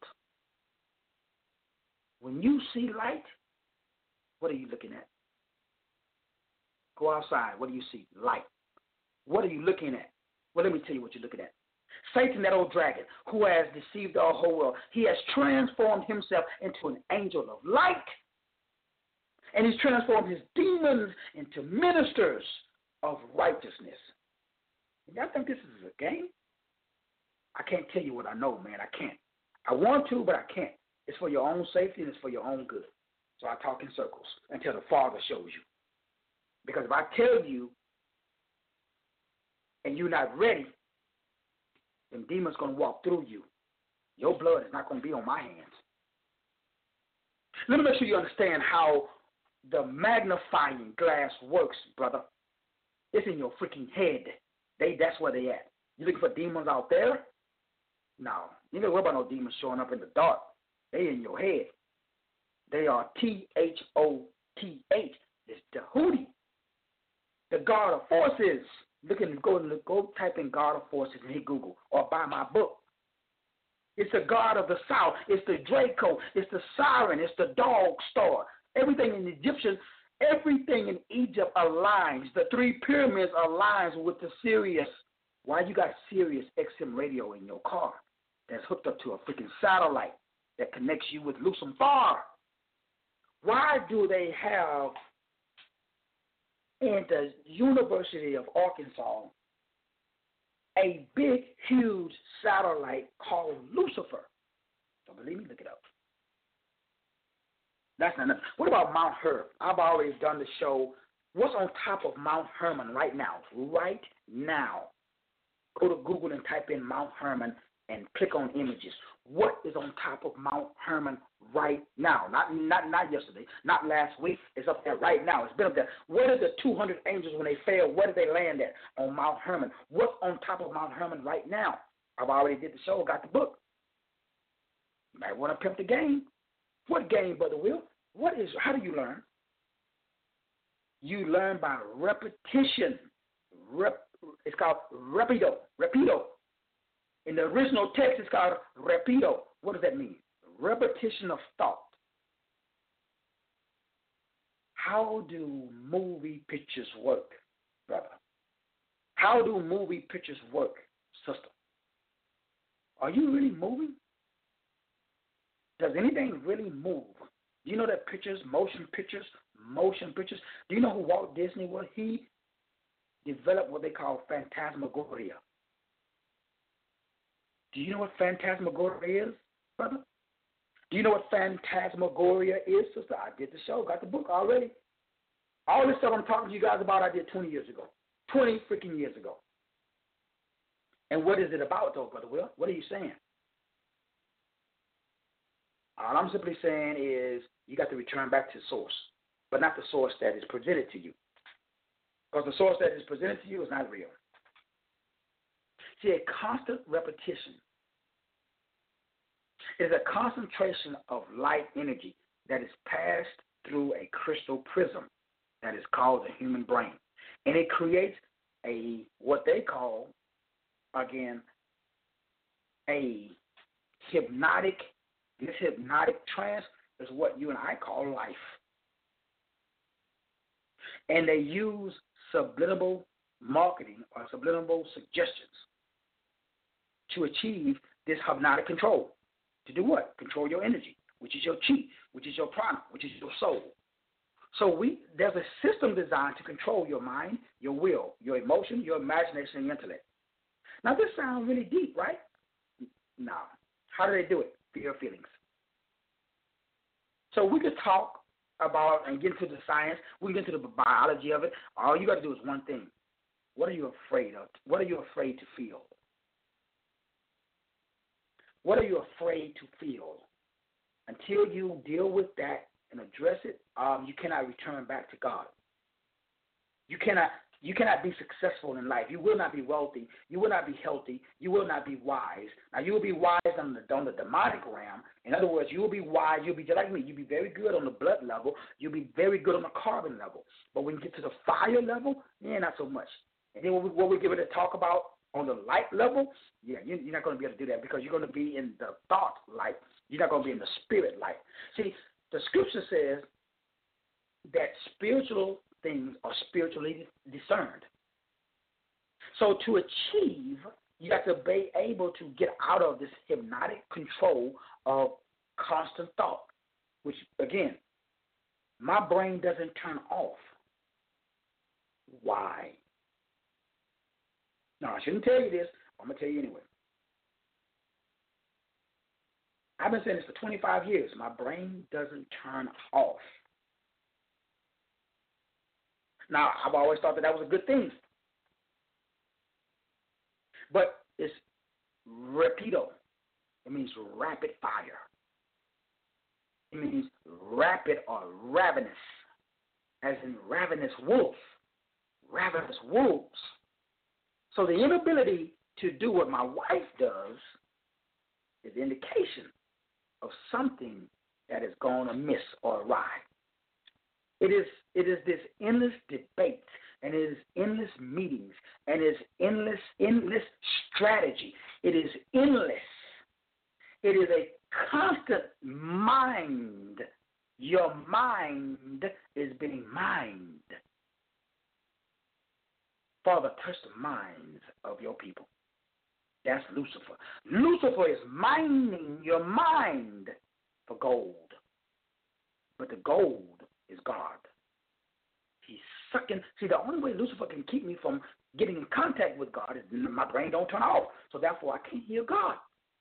When you see light, what are you looking at? Go outside. What do you see? Light. What are you looking at? Well, let me tell you what you're looking at. Satan, that old dragon, who has deceived the whole world, he has transformed himself into an angel of light. And he's transformed his demons into ministers of righteousness. Y'all think this is a game? I can't tell you what I know, man. I can't. I want to, but I can't. It's for your own safety and it's for your own good. So I talk in circles until the Father shows you. Because if I tell you and you're not ready, then demons going to walk through you. Your blood is not going to be on my hands. Let me make sure you understand how the magnifying glass works, brother. It's in your freaking head. That's where they at. You looking for demons out there? No. You don't worry about no demons showing up in the dark. They in your head. They are THOTH. It's Tahuti. The God of Forces. Go type in God of Forces and hit Google or buy my book. It's the God of the South. It's the Draco. It's the Siren. It's the Dog Star. Everything in Egyptian, everything in Egypt aligns. The three pyramids aligns with the Sirius. Why you got Sirius XM radio in your car that's hooked up to a freaking satellite that connects you with Lucifer? Why do they have in the University of Arkansas a big, huge satellite called Lucifer? Don't believe me? Look it up. That's not enough. What about Mount Herb? I've always done the show. What's on top of Mount Hermon right now? Right now. Go to Google and type in Mount Hermon and click on images. What is on top of Mount Hermon right now? Not yesterday, not last week. It's up there right now. It's been up there. Where did the 200 angels, when they fell, where did they land at? On Mount Hermon. What's on top of Mount Hermon right now? I've already did the show, got the book. You might want to pimp the game. What game, Brother Will? How do you learn? You learn by repetition. It's called repedo. In the original text, it's called repedo. What does that mean? Repetition of thought. How do movie pictures work, brother? How do movie pictures work, sister? Are you really moving? Does anything really move? Do you know that motion pictures, do you know who Walt Disney was? He developed what they call phantasmagoria. Do you know what phantasmagoria is, brother? Do you know what phantasmagoria is, sister? I did the show, got the book already. All this stuff I'm talking to you guys about, I did 20 years ago. 20 freaking years ago. And what is it about, though, Brother Will? What are you saying? All I'm simply saying is you got to return back to the source, but not the source that is presented to you. Because the source that is presented to you is not real. See, a constant repetition is a concentration of light energy that is passed through a crystal prism that is called the human brain. And it creates what they call, again, this hypnotic trance is what you and I call life. And they use subliminal marketing or subliminal suggestions to achieve this hypnotic control. To do what? Control your energy, which is your chi, which is your prana, which is your soul. So there's a system designed to control your mind, your will, your emotion, your imagination, and your intellect. Now, this sounds really deep, right? No. How do they do it? Through your feelings. So we could talk about and get into the science. We can get into the biology of it. All you got to do is one thing. What are you afraid of? What are you afraid to feel? What are you afraid to feel? Until you deal with that and address it, you cannot return back to God. You cannot be successful in life. You will not be wealthy. You will not be healthy. You will not be wise. Now, you will be wise on the demonic realm. In other words, you will be wise. You'll be just like me. You'll be very good on the blood level. You'll be very good on the carbon level. But when you get to the fire level, not so much. And then what we're going to talk about on the light level, you're not going to be able to do that because you're going to be in the thought light. You're not going to be in the spirit light. See, the scripture says that spiritual things are spiritually discerned. So to achieve, you have to be able to get out of this hypnotic control of constant thought, which, again, my brain doesn't turn off. Why? Now, I shouldn't tell you this. I'm going to tell you anyway. I've been saying this for 25 years. My brain doesn't turn off. Now, I've always thought that was a good thing. But it's rapido. It means rapid fire. It means rapid or ravenous, as in ravenous wolf. Ravenous wolves. So the inability to do what my wife does is an indication of something that has gone amiss or awry. It is this endless debate, and it is endless meetings, and it is endless strategy. It is endless. It is a constant mind. Your mind is being mined. Father, touch the minds of your people. That's Lucifer. Lucifer is mining your mind for gold. But the gold is God. He's sucking. See, the only way Lucifer can keep me from getting in contact with God is my brain don't turn off. So therefore, I can't hear God.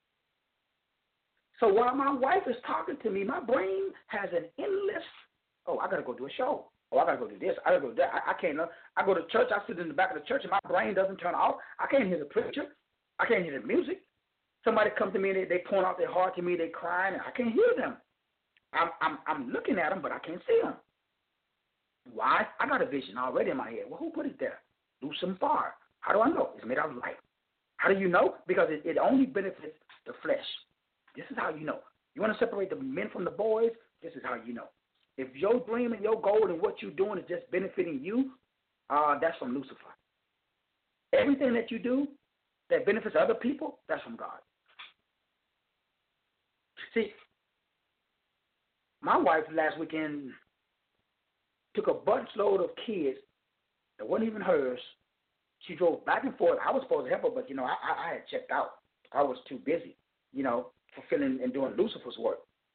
So while my wife is talking to me, my brain has an endless, I got to go do a show. I got to go do this. I got to go do that. I can't. I go to church. I sit in the back of the church, and my brain doesn't turn off. I can't hear the preacher. I can't hear the music. Somebody comes to me, and they point out their heart to me. They crying, and I can't hear them. I'm looking at them, but I can't see them. Why? I got a vision already in my head. Well, who put it there? Lucifer. How do I know? It's made out of light. How do you know? Because it only benefits the flesh. This is how you know. You want to separate the men from the boys? This is how you know. If your dream and your goal and what you're doing is just benefiting you, that's from Lucifer. Everything that you do that benefits other people, that's from God. See, my wife last weekend took a bunchload of kids that wasn't even hers. She drove back and forth. I was supposed to help her, but, I had checked out. I was too busy, fulfilling and doing Lucifer's work.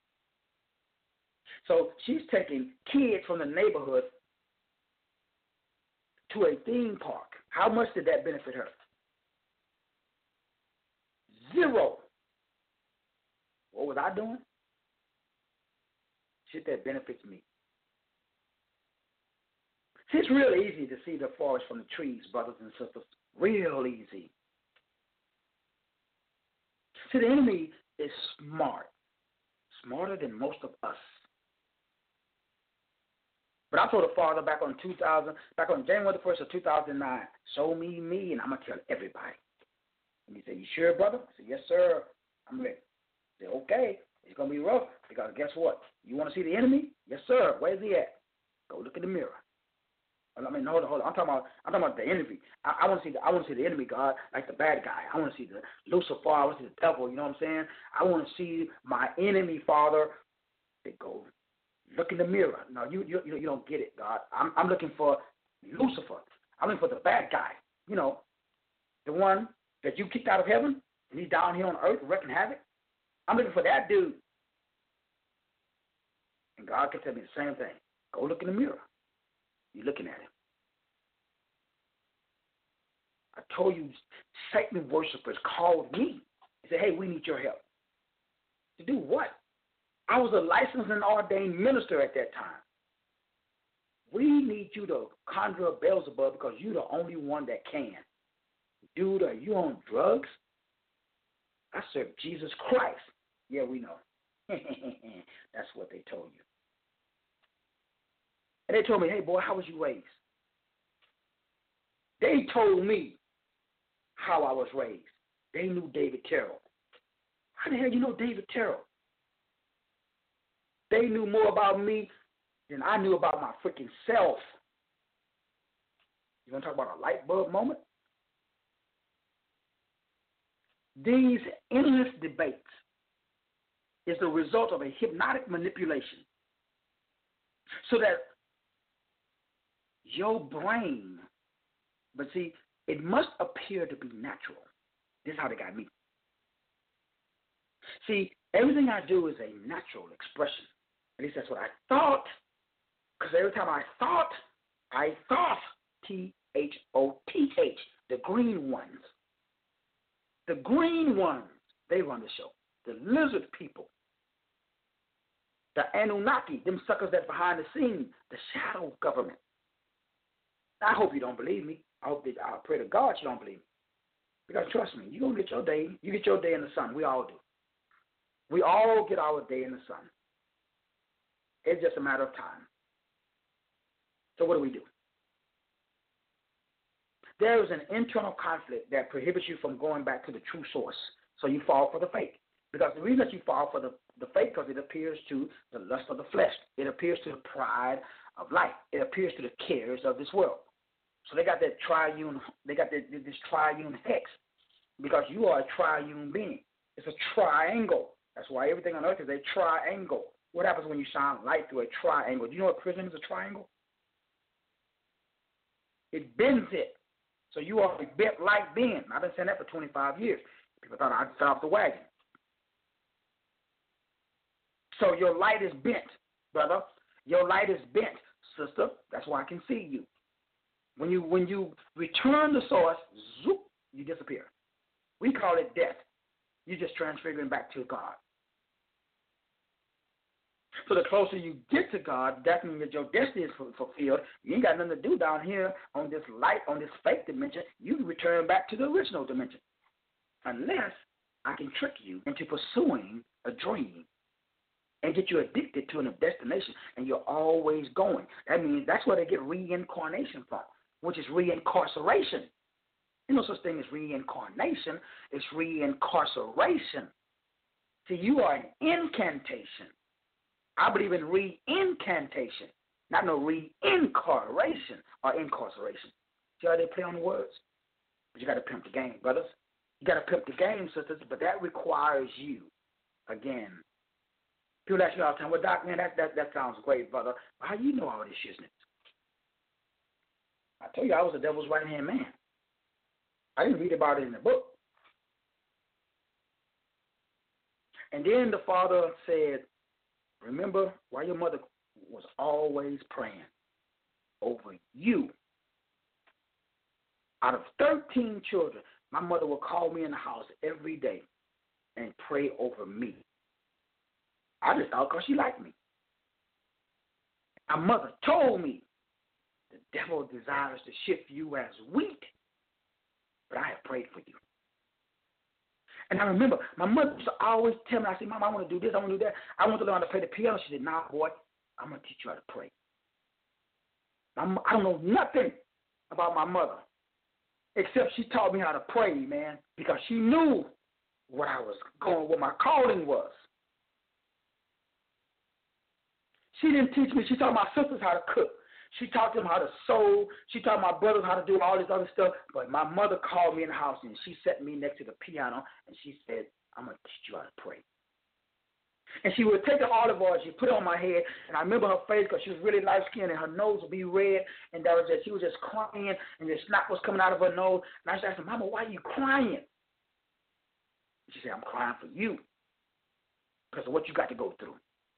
So she's taking kids from the neighborhood to a theme park. How much did that benefit her? 0. What was I doing? Shit that benefits me. See, it's real easy to see the forest from the trees, brothers and sisters. Real easy. See, the enemy is smart. Smarter than most of us. But I told the Father back on January the 1st of 2009, show me, and I'm going to tell everybody. And he said, you sure, brother? I said, yes, sir. I'm ready. I said, okay, it's going to be rough because guess what? You want to see the enemy? Yes, sir. Where's he at? Go look in the mirror. Hold on. I'm talking about the enemy. I want to see the enemy, God, like the bad guy. I want to see the Lucifer. I want to see the devil. You know what I'm saying? I want to see my enemy, Father. They go look in the mirror. No, you don't get it, God. I'm looking for Lucifer. I'm looking for the bad guy. The one that you kicked out of heaven and he's down here on earth wrecking havoc. I'm looking for that dude. And God can tell me the same thing. Go look in the mirror. You're looking at him. I told you, Satan worshipers called me and said, hey, we need your help. To do what? I was a licensed and ordained minister at that time. We need you to conjure up Beelzebub because you're the only one that can. Dude, are you on drugs? I serve Jesus Christ. Yeah, we know. That's what they told you. And they told me, hey, boy, how was you raised? They told me how I was raised. They knew David Terrell. How the hell you know David Terrell? They knew more about me than I knew about my freaking self. You want to talk about a light bulb moment? These endless debates is the result of a hypnotic manipulation so that your brain, but see, it must appear to be natural. This is how they got me. See, everything I do is a natural expression. At least that's what I thought, because every time I thought, T-H-O-T-H, the green ones. The green ones, they run the show. The lizard people, The Anunnaki, them suckers that's behind the scene, the shadow government. I hope you don't believe me. I pray to God you don't believe me. Because trust me, you're going to get your day. You get your day in the sun. We all do. We all get our day in the sun. It's just a matter of time. So what do? There is an internal conflict that prohibits you from going back to the true source. So you fall for the fake. Because the reason that you fall for the fake, because it appears to the lust of the flesh. It appears to the pride of life. It appears to the cares of this world. So they got that triune, this triune hex, because you are a triune being. It's a triangle. That's why everything on earth is a triangle. What happens when you shine light through a triangle? Do you know what prism is a triangle? It bends it. So you are a bent light being. I've been saying that for 25 years. People thought I'd fell off the wagon. So your light is bent, brother. Your light is bent, sister. That's why I can see you. When you return the source, zoop, you disappear. We call it death. You're just transfiguring back to God. So the closer you get to God, that means that your destiny is fulfilled. You ain't got nothing to do down here on this light, on this fake dimension. You return back to the original dimension. Unless I can trick you into pursuing a dream and get you addicted to a destination, and you're always going. That means that's where they get reincarnation from, which is reincarceration. There's no such thing as reincarnation. It's reincarceration. See, you are an incantation. I believe in reincantation, not no reincarnation or incarceration. See how they play on the words? But you got to pimp the game, brothers. You got to pimp the game, sisters, but that requires you, again. People ask me all the time, well, Doc, man, that sounds great, brother. But how you know all this shiznit? I told you I was the devil's right-hand man. I didn't read about it in the book. And then the father said, remember why your mother was always praying over you. Out of 13 children, my mother would call me in the house every day and pray over me. I just thought because she liked me. My mother told me the devil desires to shift you as wheat, but I have prayed for you. And I remember my mother used to always tell me, I said, Mom, I want to do this, I want to do that. I want to learn how to play the piano. She said, nah, boy, I'm going to teach you how to pray. I don't know nothing about my mother, except she taught me how to pray, man, because she knew what I was going, what my calling was. She didn't teach me. She taught my sisters how to cook. She taught them how to sew. She taught my brothers how to do all this other stuff. But my mother called me in the house, and she set me next to the piano, and she said, I'm going to teach you how to pray. And she would take the olive oil, she put it on my head, and I remember her face because she was really light-skinned, and her nose would be red, and that was just, she was just crying, and the snot was coming out of her nose. And I just asked her, Mama, why are you crying? She said, I'm crying for you because of what you got to go through.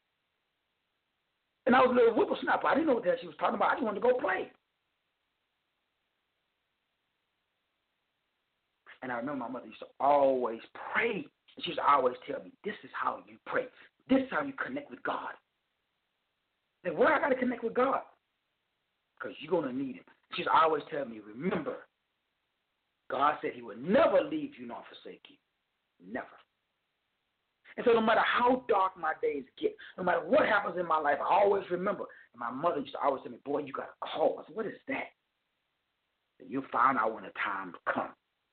And I was a little whippersnapper. I didn't know what the hell she was talking about. I just wanted to go play. And I remember my mother used to always pray. And she used to always tell me, this is how you pray. This is how you connect with God. And why I got to connect with God? Because you're going to need him. She used to always tell me, remember, God said he would never leave you nor forsake you. Never. And so no matter how dark my days get, no matter what happens in my life, I always remember. And my mother used to always tell me, boy, you got to call. I said, what is that? And you'll find out when the time comes.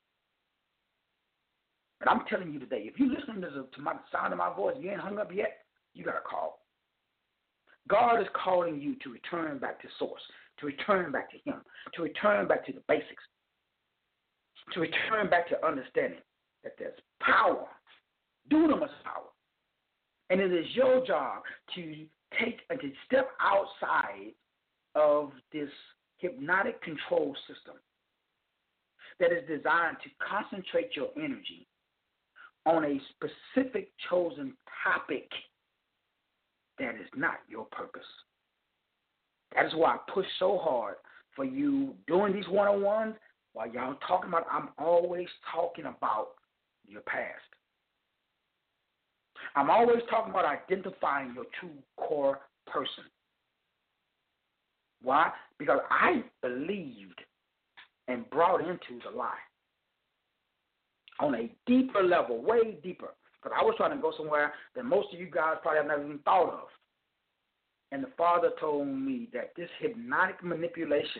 But I'm telling you today, if you're listening to my sound of my voice, you ain't hung up yet, you got to call. God is calling you to return back to source, to return back to him, to return back to the basics, to return back to understanding that there's power, dunamis power. And it is your job to take and to step outside of this hypnotic control system that is designed to concentrate your energy on a specific chosen topic that is not your purpose. That is why I push so hard for you doing these one-on-ones while y'all talking about, I'm always talking about your past. I'm always talking about identifying your true core person. Why? Because I believed and brought into the lie on a deeper level, way deeper. Because I was trying to go somewhere that most of you guys probably have never even thought of. And the Father told me that this hypnotic manipulation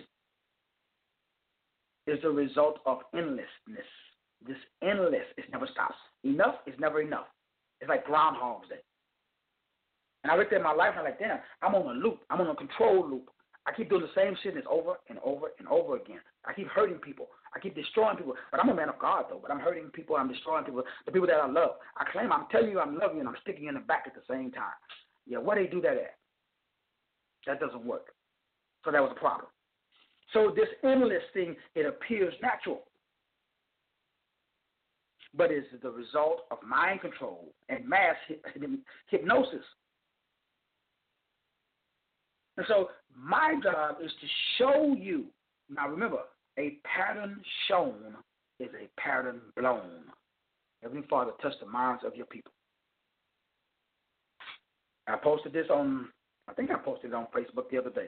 is the result of endlessness. This endless, it never stops. Enough is never enough. It's like Groundhog's Day. And I looked at my life and I'm like, damn, I'm on a loop. I'm on a control loop. I keep doing the same shit and it's over and over and over again. I keep hurting people. I keep destroying people. But I'm a man of God, though. But I'm hurting people. I'm destroying people. The people that I love. I'm telling you I'm loving you, and I'm sticking you in the back at the same time. Yeah, where they do that at? That doesn't work. So that was a problem. So this endless thing, it appears natural. But it's the result of mind control and mass hypnosis. And so my job is to show you. Now remember, a pattern shown is a pattern blown. Heavenly Father, touch the minds of your people. I posted this on, I think I posted it on Facebook the other day.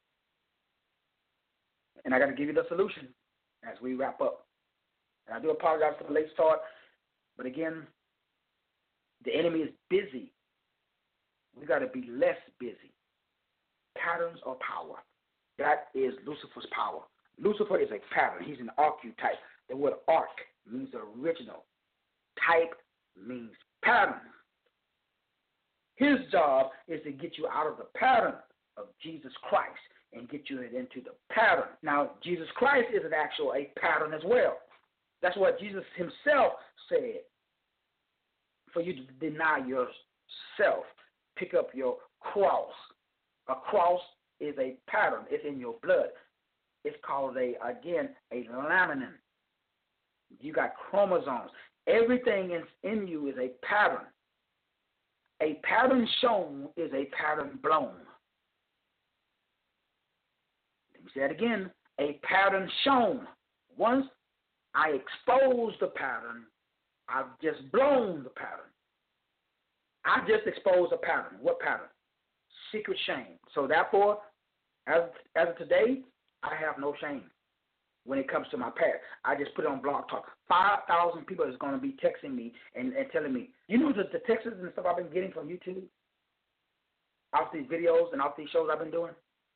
And I got to give you the solution as we wrap up. And I do apologize for the late start. But again, the enemy is busy. We got to be less busy. Patterns or power. That is Lucifer's power. Lucifer is a pattern. He's an archetype. The word arch means original. Type means pattern. His job is to get you out of the pattern of Jesus Christ and get you into the pattern. Now, Jesus Christ is a pattern as well. That's what Jesus himself said. For you to deny yourself, pick up your cross. A cross is a pattern. It's in your blood. It's called a laminin. You got chromosomes. Everything in you is a pattern. A pattern shown is a pattern blown. Let me say that again. A pattern shown. Once I expose the pattern, I've just blown the pattern. I just exposed a pattern. What pattern? Secret shame. So therefore, as of today, I have no shame when it comes to my past. I just put it on Blog Talk. 5,000 people is going to be texting me and telling me, you know the texts and stuff I've been getting from YouTube? Off these videos and off these shows I've been doing?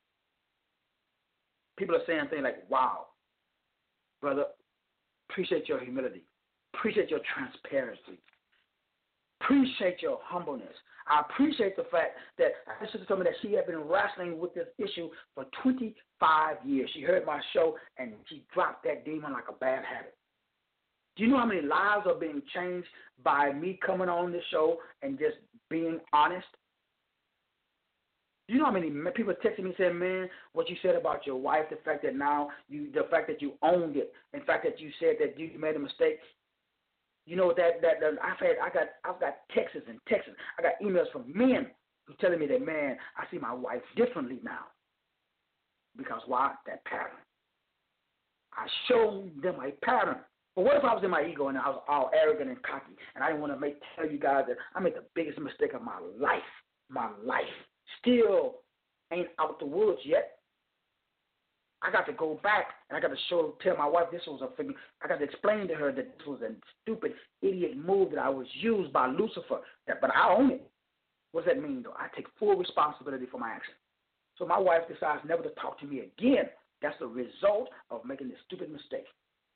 People are saying things like, wow, brother, appreciate your humility. Appreciate your transparency. Appreciate your humbleness. I appreciate the fact that my sister told me that she had been wrestling with this issue for 25 years. She heard my show and she dropped that demon like a bad habit. Do you know how many lives are being changed by me coming on this show and just being honest? Do you know how many people texting me saying, man, what you said about your wife, the fact that the fact that you owned it, the fact that you said that you made a mistake. You know I've got texts and texts. I got emails from men who telling me that, man, I see my wife differently now. Because why? That pattern. I showed them a pattern. But what if I was in my ego and I was all arrogant and cocky and I didn't want to tell you guys that I made the biggest mistake of my life. My life. Still ain't out the woods yet. I got to go back and I got to tell my wife this was a figure. I got to explain to her that this was a stupid, idiot move that I was used by Lucifer. But I own it. What does that mean, though? I take full responsibility for my action. So my wife decides never to talk to me again. That's the result of making this stupid mistake.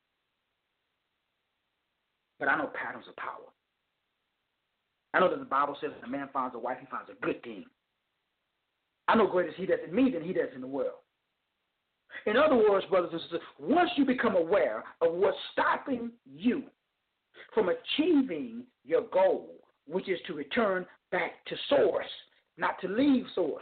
But I know patterns of power. I know that the Bible says when a man finds a wife, he finds a good thing. I know greater is he that's in me than he that's in the world. In other words, brothers and sisters, once you become aware of what's stopping you from achieving your goal, which is to return back to source, not to leave source,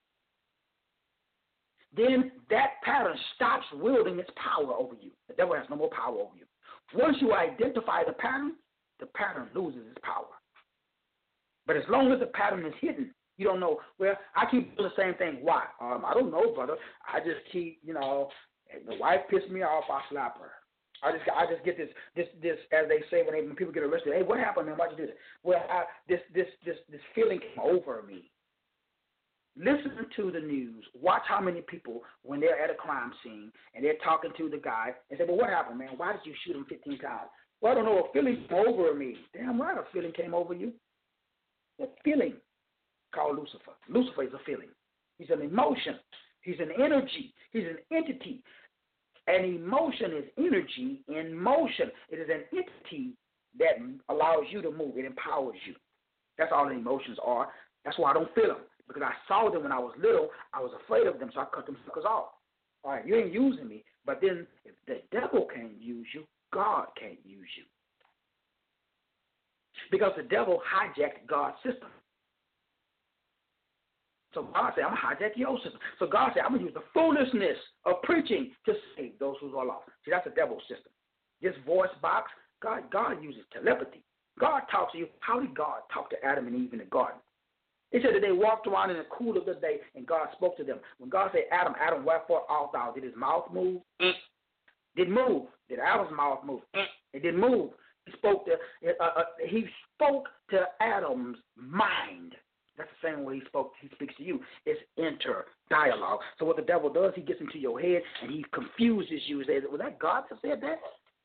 then that pattern stops wielding its power over you. The devil has no more power over you. Once you identify the pattern loses its power. But as long as the pattern is hidden, you don't know. Well, I keep doing the same thing. Why? I don't know, brother. I just keep, the wife pissed me off, I slap her. I just get this as they say when people get arrested. Hey, what happened, man? Why'd you do that? Well, this feeling came over me. Listen to the news. Watch how many people, when they're at a crime scene and they're talking to the guy, and say, "Well, what happened, man? Why did you shoot him 15 times?" Well, I don't know. A feeling came over me. Damn right, a feeling came over you. A feeling called Lucifer. Lucifer is a feeling. He's an emotion. He's an energy. He's an entity. An emotion is energy in motion. It is an entity that allows you to move. It empowers you. That's all the emotions are. That's why I don't feel them. Because I saw them when I was little. I was afraid of them, so I cut them suckers off. All right, you ain't using me. But then if the devil can't use you, God can't use you. Because the devil hijacked God's system. So God said, I'm going to hijack your system. So God said, I'm going to use the foolishness of preaching to save those who are lost. See, that's the devil's system. This voice box, God uses telepathy. God talks to you. How did God talk to Adam and Eve in the garden? It said that they walked around in the cool of the day, and God spoke to them. When God said, Adam, wherefore art thou? Did his mouth move? Didn't move. Did Adam's mouth move? It didn't move. He spoke to Adam's mind. That's the same way he speaks to you. It's inter-dialogue. So what the devil does, he gets into your head, and he confuses you. He says, was that God that said that?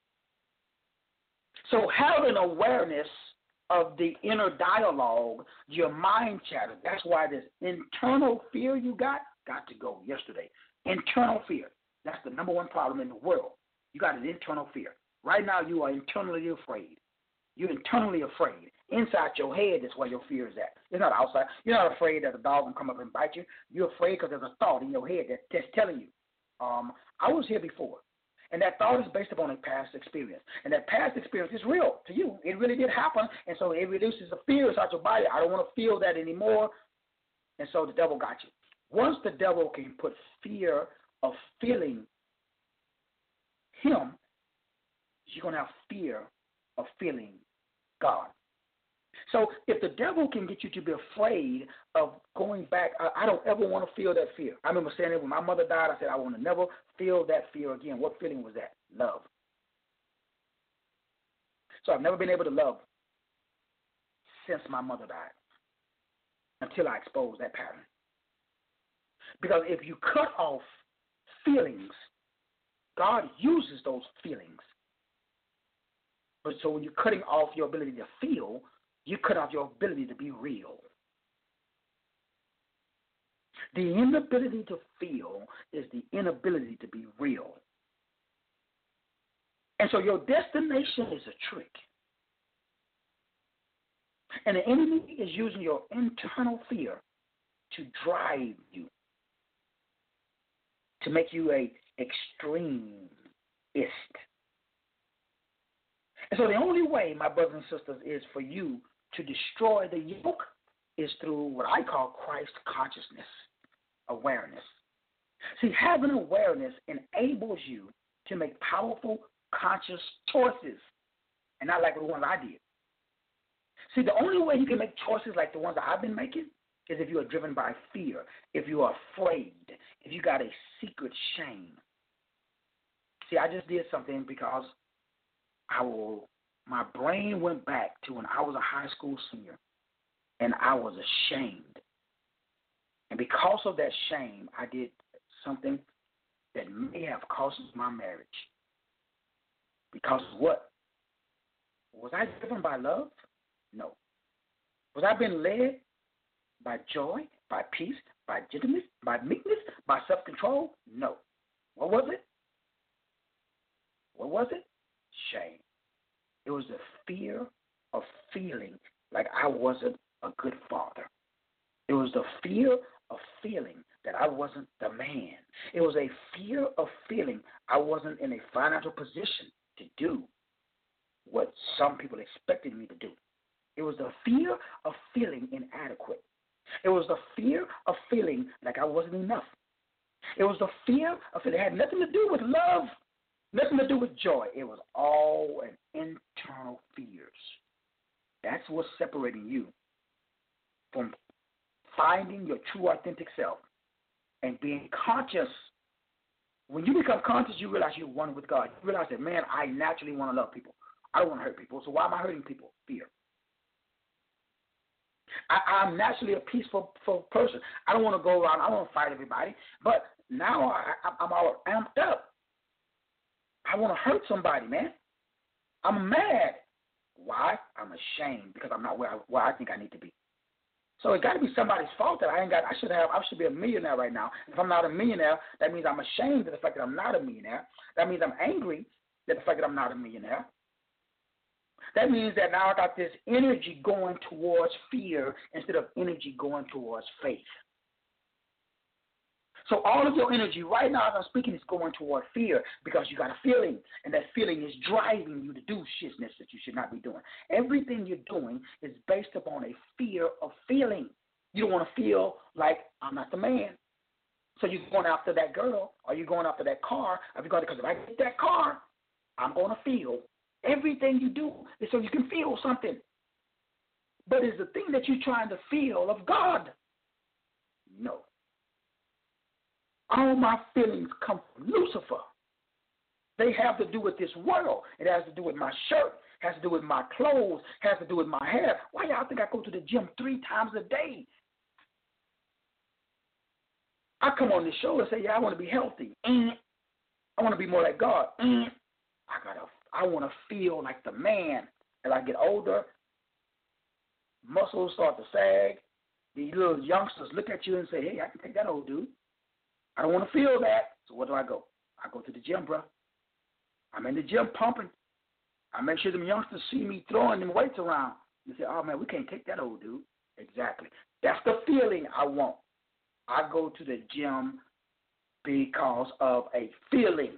So have an awareness of the inner dialogue, your mind chatter. That's why this internal fear you got to go yesterday. Internal fear. That's the number one problem in the world. You got an internal fear. Right now you are internally afraid. You're internally afraid. Inside your head is where your fear is at. It's not outside. You're not afraid that a dog will come up and bite you. You're afraid because there's a thought in your head that's telling you, I was here before. And that thought is based upon a past experience. And that past experience is real to you. It really did happen. And so it reduces the fear inside your body. I don't want to feel that anymore. And so the devil got you. Once the devil can put fear of feeling him, you're going to have fear of feeling God. So if the devil can get you to be afraid of going back, I don't ever want to feel that fear. I remember saying it when my mother died. I said, I want to never feel that fear again. What feeling was that? Love. So I've never been able to love since my mother died until I exposed that pattern. Because if you cut off feelings, God uses those feelings. But so when you're cutting off your ability to feel, you cut off your ability to be real. The inability to feel is the inability to be real. And so your destination is a trick. And the enemy is using your internal fear to drive you, to make you an extremist. And so the only way, my brothers and sisters, is for you to destroy the yoke is through what I call Christ consciousness, awareness. See, having awareness enables you to make powerful, conscious choices, and not like the ones I did. See, the only way you can make choices like the ones that I've been making is if you are driven by fear, if you are afraid, if you got a secret shame. See, I just did something because my brain went back to when I was a high school senior, and I was ashamed. And because of that shame, I did something that may have cost my marriage. Because what? Was I driven by love? No. Was I being led by joy, by peace, by gentleness, by meekness, by self-control? No. What was it? What was it? Shame. It was the fear of feeling like I wasn't a good father. It was the fear of feeling that I wasn't the man. It was a fear of feeling I wasn't in a financial position to do what some people expected me to do. It was the fear of feeling inadequate. It was the fear of feeling like I wasn't enough. It was the fear of feeling it had nothing to do with love, nothing to do with joy. It was all an internal fears. That's what's separating you from finding your true authentic self and being conscious When you become conscious, you realize you're one with God. You realize that, man, I naturally want to love people. I don't want to hurt people. So why am I hurting people? Fear. I'm naturally a peaceful person. I don't want to go around. I don't want to fight everybody. But now I'm all amped up. I want to hurt somebody, man. I'm mad. Why? I'm ashamed because I'm not where I think I need to be. So it got to be somebody's fault that I should be a millionaire right now. If I'm not a millionaire, that means I'm ashamed of the fact that I'm not a millionaire. That means I'm angry at the fact that I'm not a millionaire. That means that now I got this energy going towards fear instead of energy going towards faith. So all of your energy right now as I'm speaking is going toward fear because you got a feeling, and that feeling is driving you to do shitness that you should not be doing. Everything you're doing is based upon a fear of feeling. You don't want to feel like I'm not the man. So you're going after that girl, or you're going after that car, because if I get that car, I'm going to feel. Everything you do is so you can feel something. But is the thing that you're trying to feel of God? No. All my feelings come from Lucifer. They have to do with this world. It has to do with my shirt, has to do with my clothes, has to do with my hair. Why y'all think I go to the gym 3 times a day? I come on this show and say, yeah, I want to be healthy. I want to be more like God. I want to feel like the man. As I get older, muscles start to sag. These little youngsters look at you and say, hey, I can take that old dude. I don't want to feel that. So where do I go? I go to the gym, bro. I'm in the gym pumping. I make sure them youngsters see me throwing them weights around. They say, oh, man, we can't take that old dude. Exactly. That's the feeling I want. I go to the gym because of a feeling.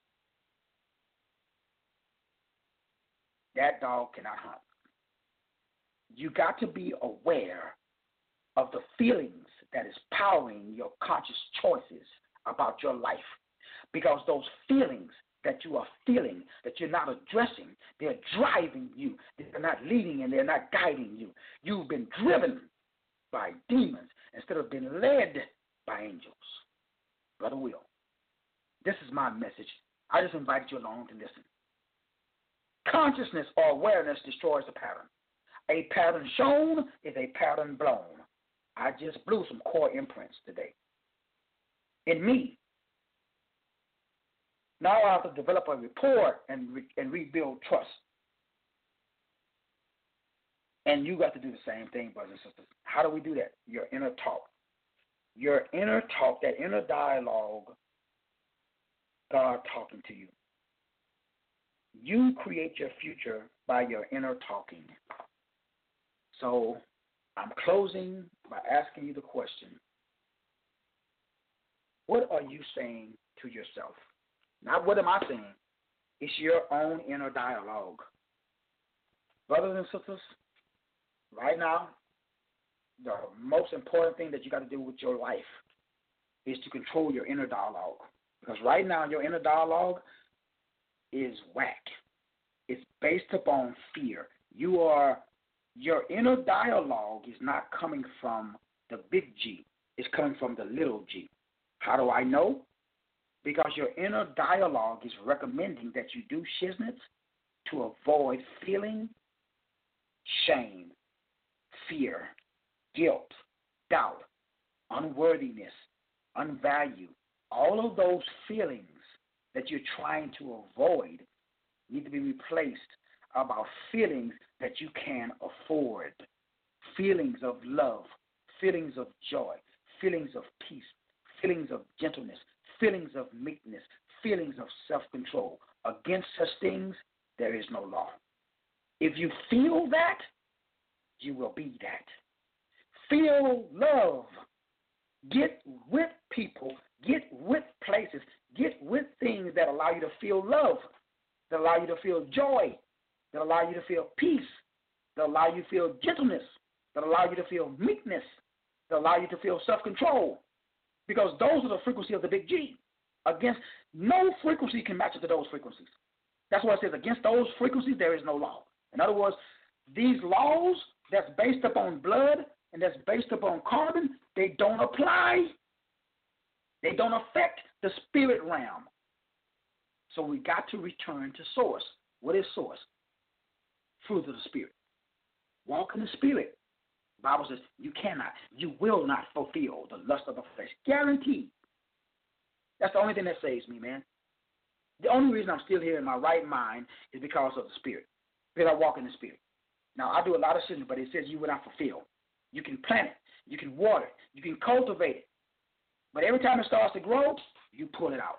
That dog cannot hunt. You got to be aware of the feelings that is powering your conscious choices about your life. Because those feelings that you are feeling, that you're not addressing, they're driving you. They're not leading and they're not guiding you. You've been driven by demons instead of being led by angels. Brother Will, this is my message. I just invited you along to listen. Consciousness or awareness destroys the pattern. A pattern shown is a pattern blown. I just blew some core imprints today. In me. Now I have to develop a rapport and rebuild trust. And you got to do the same thing, brothers and sisters. How do we do that? Your inner talk. Your inner talk, that inner dialogue, God talking to you. You create your future by your inner talking. So I'm closing by asking you the question, what are you saying to yourself? Not what am I saying. It's your own inner dialogue. Brothers and sisters, right now, the most important thing that you got to do with your life is to control your inner dialogue. Because right now, your inner dialogue is whack. It's based upon fear. Your inner dialogue is not coming from the big G. It's coming from the little g. How do I know? Because your inner dialogue is recommending that you do shiznits to avoid feeling shame, fear, guilt, doubt, unworthiness, unvalue. All of those feelings that you're trying to avoid need to be replaced about feelings that you can afford, feelings of love, feelings of joy, feelings of peace, feelings of gentleness, feelings of meekness, feelings of self-control. Against such things, there is no law. If you feel that, you will be that. Feel love. Get with people. Get with places. Get with things that allow you to feel love, that allow you to feel joy, that allow you to feel peace, that allow you to feel gentleness, that allow you to feel meekness, that allow you to feel self-control. Because those are the frequency of the big G. Against no frequency can match up to those frequencies. That's why it says against those frequencies there is no law. In other words, these laws that's based upon blood and that's based upon carbon, they don't apply They don't affect the spirit realm. So we got to return to source. What is source? Fruit of the Spirit. Walk in the Spirit. The Bible says you cannot, you will not fulfill the lust of the flesh. Guaranteed. That's the only thing that saves me, man. The only reason I'm still here in my right mind is because of the Spirit. Because I walk in the Spirit. Now, I do a lot of sinning, but it says you will not fulfill. You can plant it. You can water it. You can cultivate it. But every time it starts to grow, you pull it out.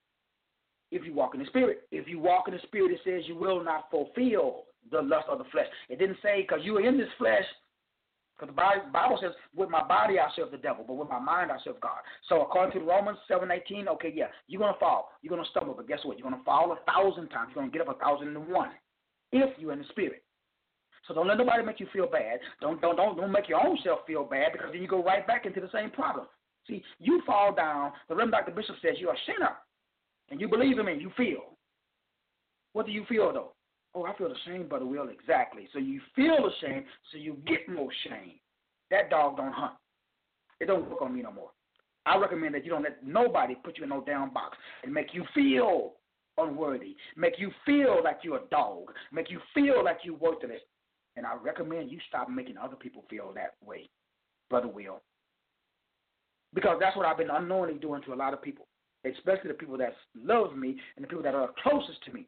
If you walk in the Spirit. If you walk in the Spirit, it says you will not fulfill the lust of the flesh. It didn't say because you are in this flesh, because the Bible says, with my body I serve the devil, but with my mind I serve God. So according to Romans 7:18, okay, yeah, you're going to fall. You're going to stumble, but guess what? You're going to fall 1,000 times. You're going to get up 1,001 if you're in the Spirit. So don't let nobody make you feel bad. Don't make your own self feel bad, because then you go right back into the same problem. See, you fall down. The Reverend Dr. Bishop says you're a sinner, and you believe in me. You feel. What do you feel, though? Oh, I feel ashamed, Brother Will. Exactly. So you feel ashamed, so you get more shame. That dog don't hunt. It don't work on me no more. I recommend that you don't let nobody put you in no damn box and make you feel unworthy, make you feel like you're a dog, make you feel like you're worthless. And I recommend you stop making other people feel that way, Brother Will. Because that's what I've been unknowingly doing to a lot of people, especially the people that love me and the people that are closest to me.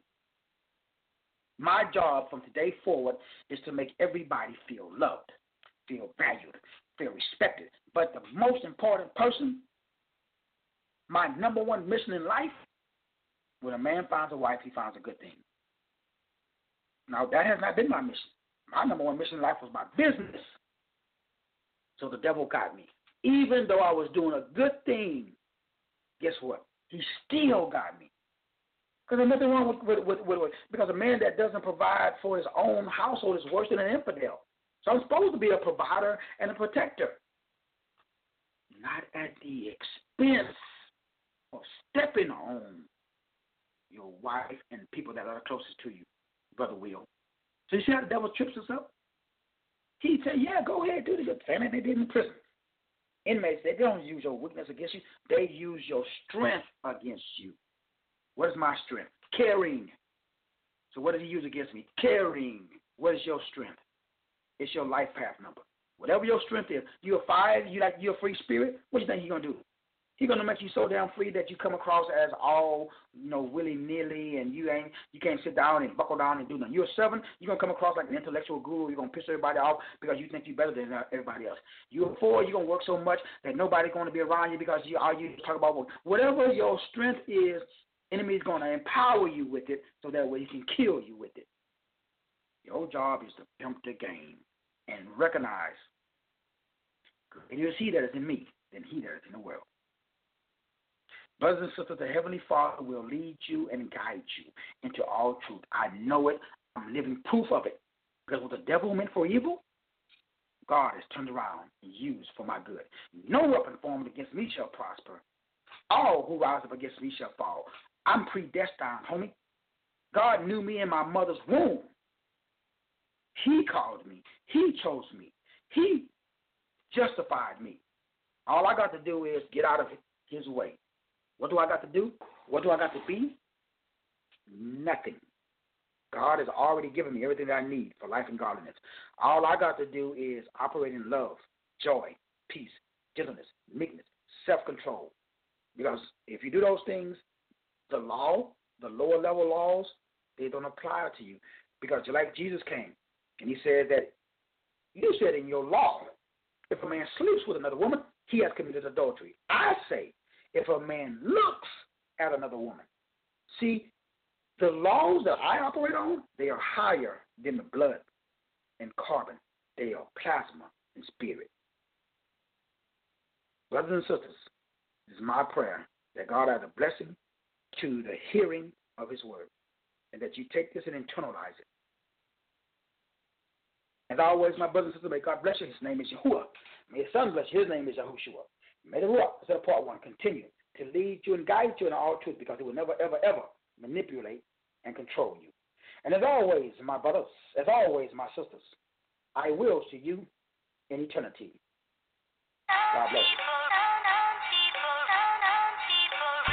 My job from today forward is to make everybody feel loved, feel valued, feel respected. But the most important person, my number one mission in life, when a man finds a wife, he finds a good thing. Now, that has not been my mission. My number one mission in life was my business. So the devil got me. Even though I was doing a good thing, guess what? He still got me. Because there's nothing wrong with because a man that doesn't provide for his own household is worse than an infidel. So I'm supposed to be a provider and a protector, not at the expense of stepping on your wife and people that are closest to you, Brother Will. So you see how the devil trips us up? He say, yeah, go ahead, do the same thing they did in prison. Inmates, they don't use your weakness against you. They use your strength against you. What is my strength? Caring. So what did he use against me? Caring. What is your strength? It's your life path number. Whatever your strength is, you're fired, you're a free spirit, what do you think he's going to do? He's going to make you so damn free that you come across as all, willy-nilly, and you can't sit down and buckle down and do nothing. You're a 7, you're going to come across like an intellectual guru. You're going to piss everybody off because you think you're better than everybody else. You're a 4, you're going to work so much that nobody's going to be around you because all you talk about work. Whatever your strength is, enemy is going to empower you with it so that way he can kill you with it. Your job is to pimp the game and recognize, greater is he that is in me than he that is in the world. Brothers and sisters, the Heavenly Father will lead you and guide you into all truth. I know it. I'm living proof of it. Because what the devil meant for evil, God has turned around and used for my good. No weapon formed against me shall prosper. All who rise up against me shall fall. I'm predestined, homie. God knew me in my mother's womb. He called me. He chose me. He justified me. All I got to do is get out of his way. What do I got to do? What do I got to be? Nothing. God has already given me everything that I need for life and godliness. All I got to do is operate in love, joy, peace, gentleness, meekness, self-control. Because if you do those things, the law, the lower level laws, they don't apply to you. Because just like Jesus came, and he said that, you said in your law, if a man sleeps with another woman, he has committed adultery. I say, if a man looks at another woman. See, the laws that I operate on, they are higher than the blood and carbon. They are plasma and spirit. Brothers and sisters, it is my prayer that God adds a blessing to the hearing of his word, and that you take this and internalize it. As always, my brothers and sisters, may God bless you. His name is Yahuwah. May his son bless you. His name is Yahushua. May the Ruach, instead of part 1, continue to lead you and guide you in all truth, because it will never, ever, ever manipulate and control you. And as always, my brothers, as always, my sisters, I will see you in eternity. God bless you.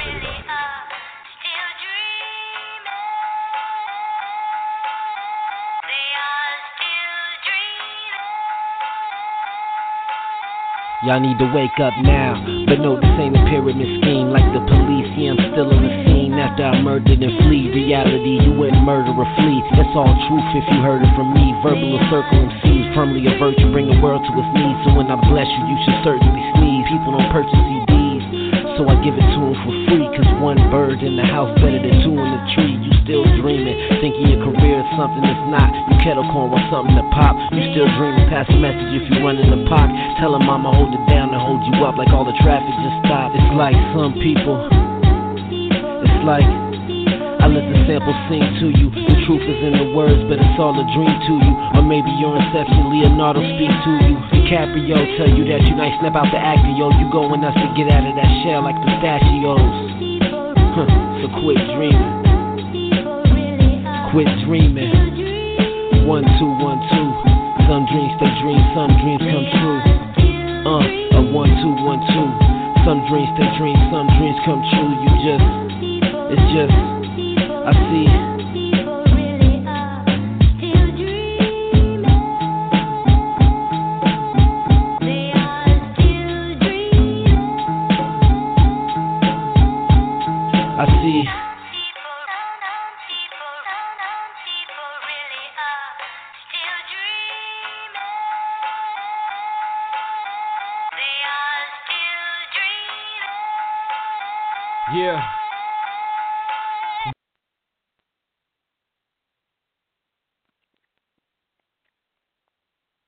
Y'all need to wake up now, but no, this ain't a pyramid scheme. Like the police, yeah, I'm still on the scene. After I murdered and flee, reality, you wouldn't murder or flee. That's all truth if you heard it from me. Verbal or circle MCs, firmly a virtue, bring the world to its knees. So when I bless you, you should certainly sneeze. People don't purchase CDs, so I give it to them for free. Cause one bird in the house better than two in the tree. You still dreaming, thinking your career is something that's not. You kettle corn want something to pop. You still dreaming, pass a message if you run in the pocket. Tell them mama hold it down and hold you up like all the traffic just stopped. It's like some people, it's like I let the sample sing to you. The truth is in the words, but it's all a dream to you. Or maybe your inception, Leonardo speak to you. DiCaprio tell you that you nice, snap out the acting, yo. You going us to get out of that shell like pistachios. So quit dreaming. Quit dreaming. 1, 2, 1, 2. Some dreams stay dreams, some dreams come true. 1, 2, 1, 2. Some dreams stay dreams, some dreams come true. It's just, I see. I see. Yeah.